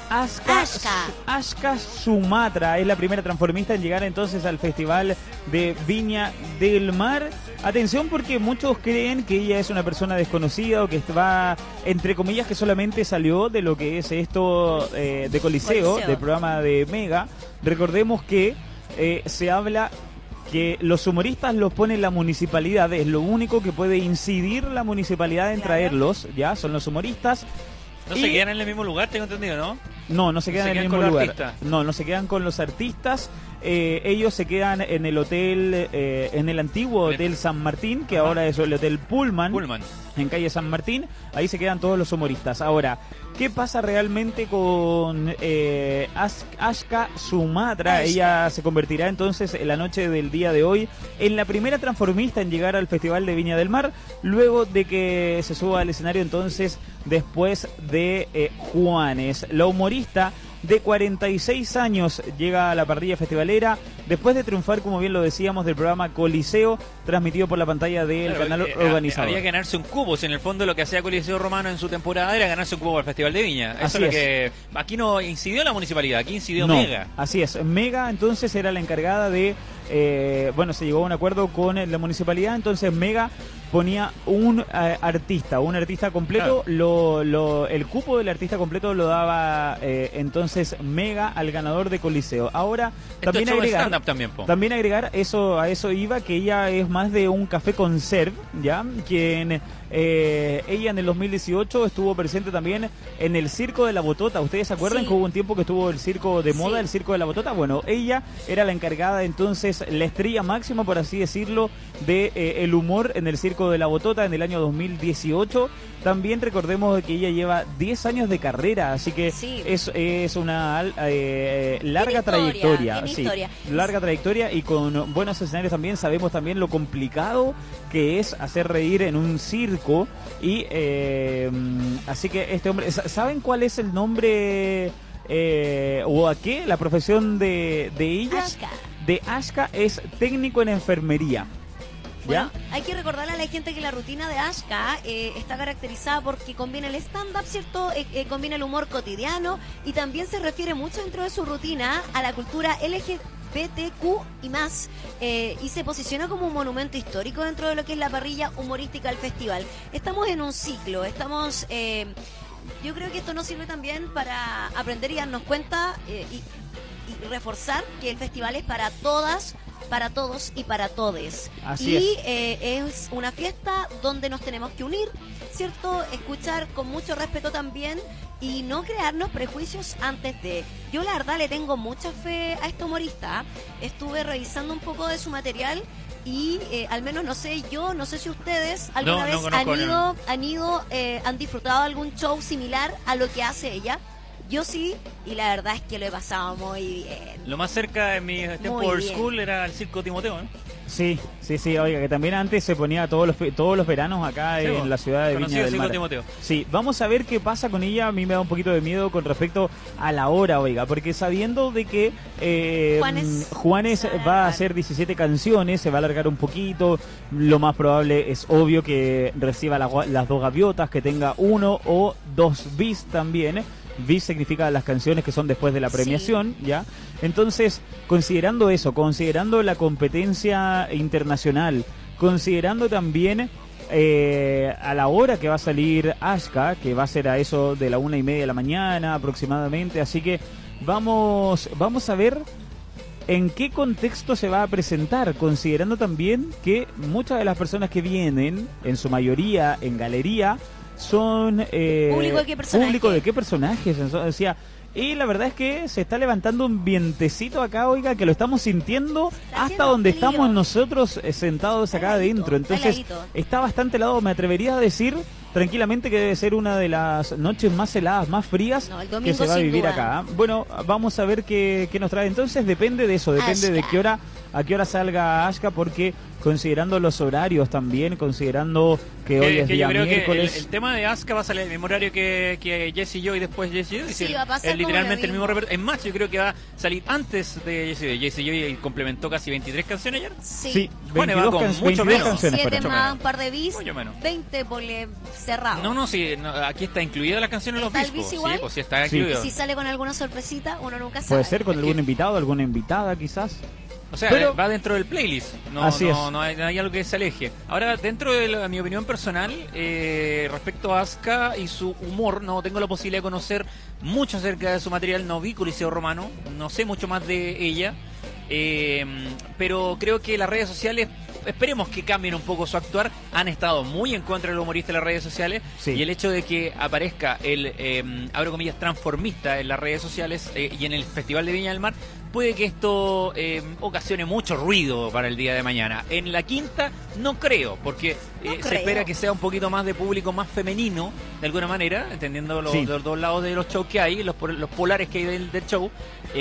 Speaker 5: Ashka Sumatra, es la primera transformista en llegar entonces al Festival de Viña del Mar. Atención, porque muchos creen que ella es una persona desconocida o que va, entre comillas, que solamente salió de lo que es esto de Coliseo, del programa de Mega. Recordemos que se habla que los humoristas los pone la municipalidad, es lo único que puede incidir la municipalidad en traerlos, ya, son los humoristas.
Speaker 4: ¿No se quedan en el mismo lugar, tengo entendido, no?
Speaker 5: No se quedan en el mismo lugar. No se quedan con los artistas. ellos se quedan en el hotel, en el antiguo Hotel San Martín, que ahora es el Hotel Pullman, en calle San Martín. Ahí se quedan todos los humoristas. Ahora, ¿qué pasa realmente con Ashka Sumatra? Ella se convertirá entonces en la noche del día de hoy en la primera transformista en llegar al Festival de Viña del Mar, luego de que se suba al escenario entonces después de Juanes. La humorista de 46 años llega a la parrilla festivalera después de triunfar, como bien lo decíamos, del programa Coliseo, transmitido por la pantalla del canal organizador.
Speaker 4: Había que ganarse un cubo, en el fondo lo que hacía Coliseo Romano en su temporada era ganarse un cubo al Festival de Viña. Eso es lo que aquí no incidió la municipalidad, aquí incidió Mega. Así
Speaker 5: es, Mega entonces era la encargada de, se llegó a un acuerdo con la municipalidad, entonces Mega ponía un artista completo, el cupo del artista completo lo daba entonces Mega al ganador de Coliseo. Ahora también agregar eso, a eso iba, que ella es más de un café con serve, ya, quien ella en el 2018 estuvo presente también en el Circo de la Botota. ¿Ustedes se acuerdan que hubo un tiempo que estuvo el circo de moda, el Circo de la Botota? Bueno, ella era la encargada entonces, la estrella máxima, por así decirlo, de el humor en el Circo de la Botota en el año 2018. También recordemos que ella lleva 10 años de carrera, así que es una larga trayectoria. Larga trayectoria y con buenos escenarios también. Sabemos también lo complicado que es hacer reír en un circo. Y así que este hombre, ¿saben cuál es el nombre o a qué? La profesión de ella. De Ashka es técnico en enfermería.
Speaker 2: Bueno, hay que recordarle a la gente que la rutina de Ashka está caracterizada porque combina el stand-up, ¿cierto? Combina el humor cotidiano y también se refiere mucho dentro de su rutina a la cultura LGBTQ y más. Y se posiciona como un monumento histórico dentro de lo que es la parrilla humorística del festival. Estamos en un ciclo, yo creo que esto nos sirve también para aprender y darnos cuenta y reforzar que el festival es para todas, para todos y para todes. Es una fiesta donde nos tenemos que unir, ¿cierto? Escuchar con mucho respeto también y no crearnos prejuicios antes de. Yo la verdad le tengo mucha fe a este humorista. Estuve revisando un poco de su material y al menos no sé si ustedes alguna vez han disfrutado algún show similar a lo que hace ella. Yo sí, y la verdad es que lo he pasado muy bien.
Speaker 4: Lo más cerca en mi tiempo old school era el Circo Timoteo, ¿no?
Speaker 5: Sí, oiga, que también antes se ponía todos los veranos acá en la ciudad de Viña del Mar.
Speaker 4: Timoteo.
Speaker 5: Sí, vamos a ver qué pasa con ella. A mí me da un poquito de miedo con respecto a la hora, oiga, porque sabiendo de que Juanes va a hacer 17 canciones, se va a alargar un poquito, lo más probable es obvio que reciba las 2 gaviotas, que tenga 1 o 2 bis también. Bis significa las canciones que son después de la premiación, ¿ya? Entonces, considerando eso, considerando la competencia internacional, considerando también a la hora que va a salir Ashka, que va a ser a eso de la 1:30 de la mañana aproximadamente, así que vamos a ver en qué contexto se va a presentar, considerando también que muchas de las personas que vienen, en su mayoría en galería, son público de qué personajes. Decía, y la verdad es que se está levantando un vientecito acá, oiga, que lo estamos sintiendo hasta donde estamos nosotros sentados acá adentro. Entonces está bastante helado, me atrevería a decir tranquilamente que debe ser una de las noches más heladas, más frías que se va a vivir acá. Bueno, vamos a ver qué nos trae. Entonces depende de eso, depende de a qué hora salga Ashka, porque considerando los horarios también, considerando que hoy es día miércoles.
Speaker 4: El tema de Ashka va a salir el mismo horario que Jessie Joy y después Jessie Joy. Sí, va a pasar literalmente el mismo repertorio. Es más, yo creo que va a salir antes de Jessie Joy. Jessie Joy complementó casi 23 canciones ayer.
Speaker 2: Sí,
Speaker 5: 22
Speaker 4: con mucho menos.
Speaker 5: Canciones.
Speaker 2: 7 más, un par de bis, 20 por cerrado.
Speaker 4: No, aquí está incluida la canción en los bis. Sí, pues sí está incluido.
Speaker 2: Y si sale con alguna sorpresita, uno nunca sabe.
Speaker 5: Puede ser con algún invitado, alguna invitada quizás.
Speaker 4: O sea, va dentro del playlist, no hay algo que se aleje. Ahora, dentro de mi opinión personal, respecto a Ashka y su humor, no tengo la posibilidad de conocer mucho acerca de su material, no vi Coliseo Romano, no sé mucho más de ella, pero creo que las redes sociales, esperemos que cambien un poco su actuar. Han estado muy en contra del humorista en las redes sociales, y el hecho de que aparezca el, abro comillas, transformista en las redes sociales y en el Festival de Viña del Mar, puede que esto ocasione mucho ruido para el día de mañana. En la quinta no creo, porque se espera que sea un poquito más de público, más femenino, de alguna manera, entendiendo los dos lados de los shows que hay, los polares que hay del show.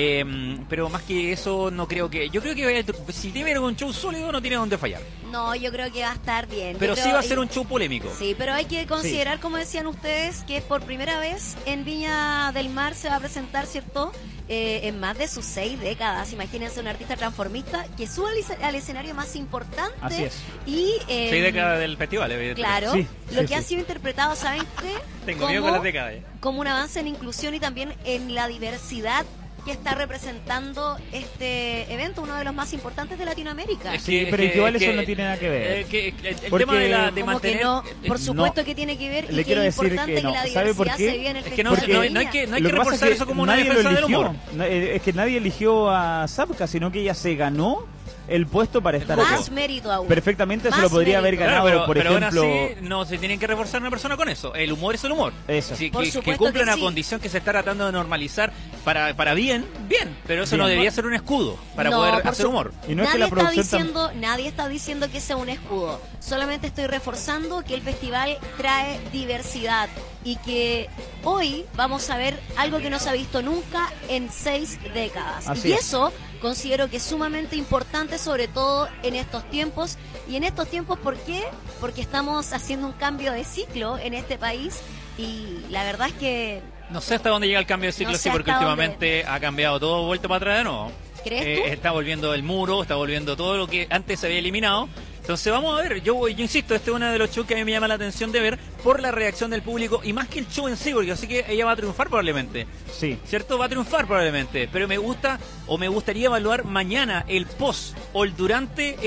Speaker 4: Pero más que eso, no creo que... Yo creo que si tiene un show sólido, no tiene dónde fallar.
Speaker 2: No, yo creo que va a estar bien.
Speaker 4: Pero sí va a ser un show polémico.
Speaker 2: Sí, pero hay que considerar, como decían ustedes, que por primera vez en Viña del Mar se va a presentar, ¿cierto?, en más de sus 6 décadas. Imagínense un artista transformista que sube al escenario más importante.
Speaker 4: Así es.
Speaker 2: Y
Speaker 4: 6 décadas del festival,
Speaker 2: claro, lo que ha sido interpretado, ¿saben qué?
Speaker 4: Tengo miedo con las décadas.
Speaker 2: Como un avance en inclusión y también en la diversidad que está representando este evento, uno de los más importantes de Latinoamérica.
Speaker 5: Pero igual eso no tiene nada que ver.
Speaker 4: El tema de mantener...
Speaker 2: Que no, por supuesto que tiene que ver, y que es importante que la diversidad se vive en el festival.
Speaker 4: No hay que reforzar eso como una defensa del humor.
Speaker 5: Es que nadie eligió a Zapka, sino que ella se ganó el puesto para estar
Speaker 2: más mérito aún.
Speaker 5: Perfectamente se lo podría haber ganado, por ejemplo.
Speaker 4: Pero aún así no se tienen que reforzar una persona con eso. El humor es el humor.
Speaker 5: Eso.
Speaker 4: Que cumple una condición que se está tratando de normalizar para bien, pero eso no debería ser un escudo para poder hacer humor.
Speaker 5: Y no es que la producción
Speaker 2: nadie está diciendo que sea un escudo. Solamente estoy reforzando que el festival trae diversidad y que hoy vamos a ver algo que no se ha visto nunca en 6 décadas.
Speaker 5: Así es.
Speaker 2: Eso considero que es sumamente importante, sobre todo en estos tiempos. Y en estos tiempos, ¿por qué? Porque estamos haciendo un cambio de ciclo en este país y la verdad es que...
Speaker 4: No sé hasta dónde llega el cambio de ciclo, sí, porque últimamente ha cambiado todo, vuelto para atrás de nuevo.
Speaker 2: ¿Crees tú?
Speaker 4: Está volviendo el muro, está volviendo todo lo que antes se había eliminado. Entonces vamos a ver, yo insisto, este es uno de los shows que a mí me llama la atención de ver por la reacción del público y más que el show en sí, porque yo sé que ella va a triunfar probablemente.
Speaker 5: Sí.
Speaker 4: ¿Cierto? Va a triunfar probablemente, pero me gustaría evaluar mañana el post o el durante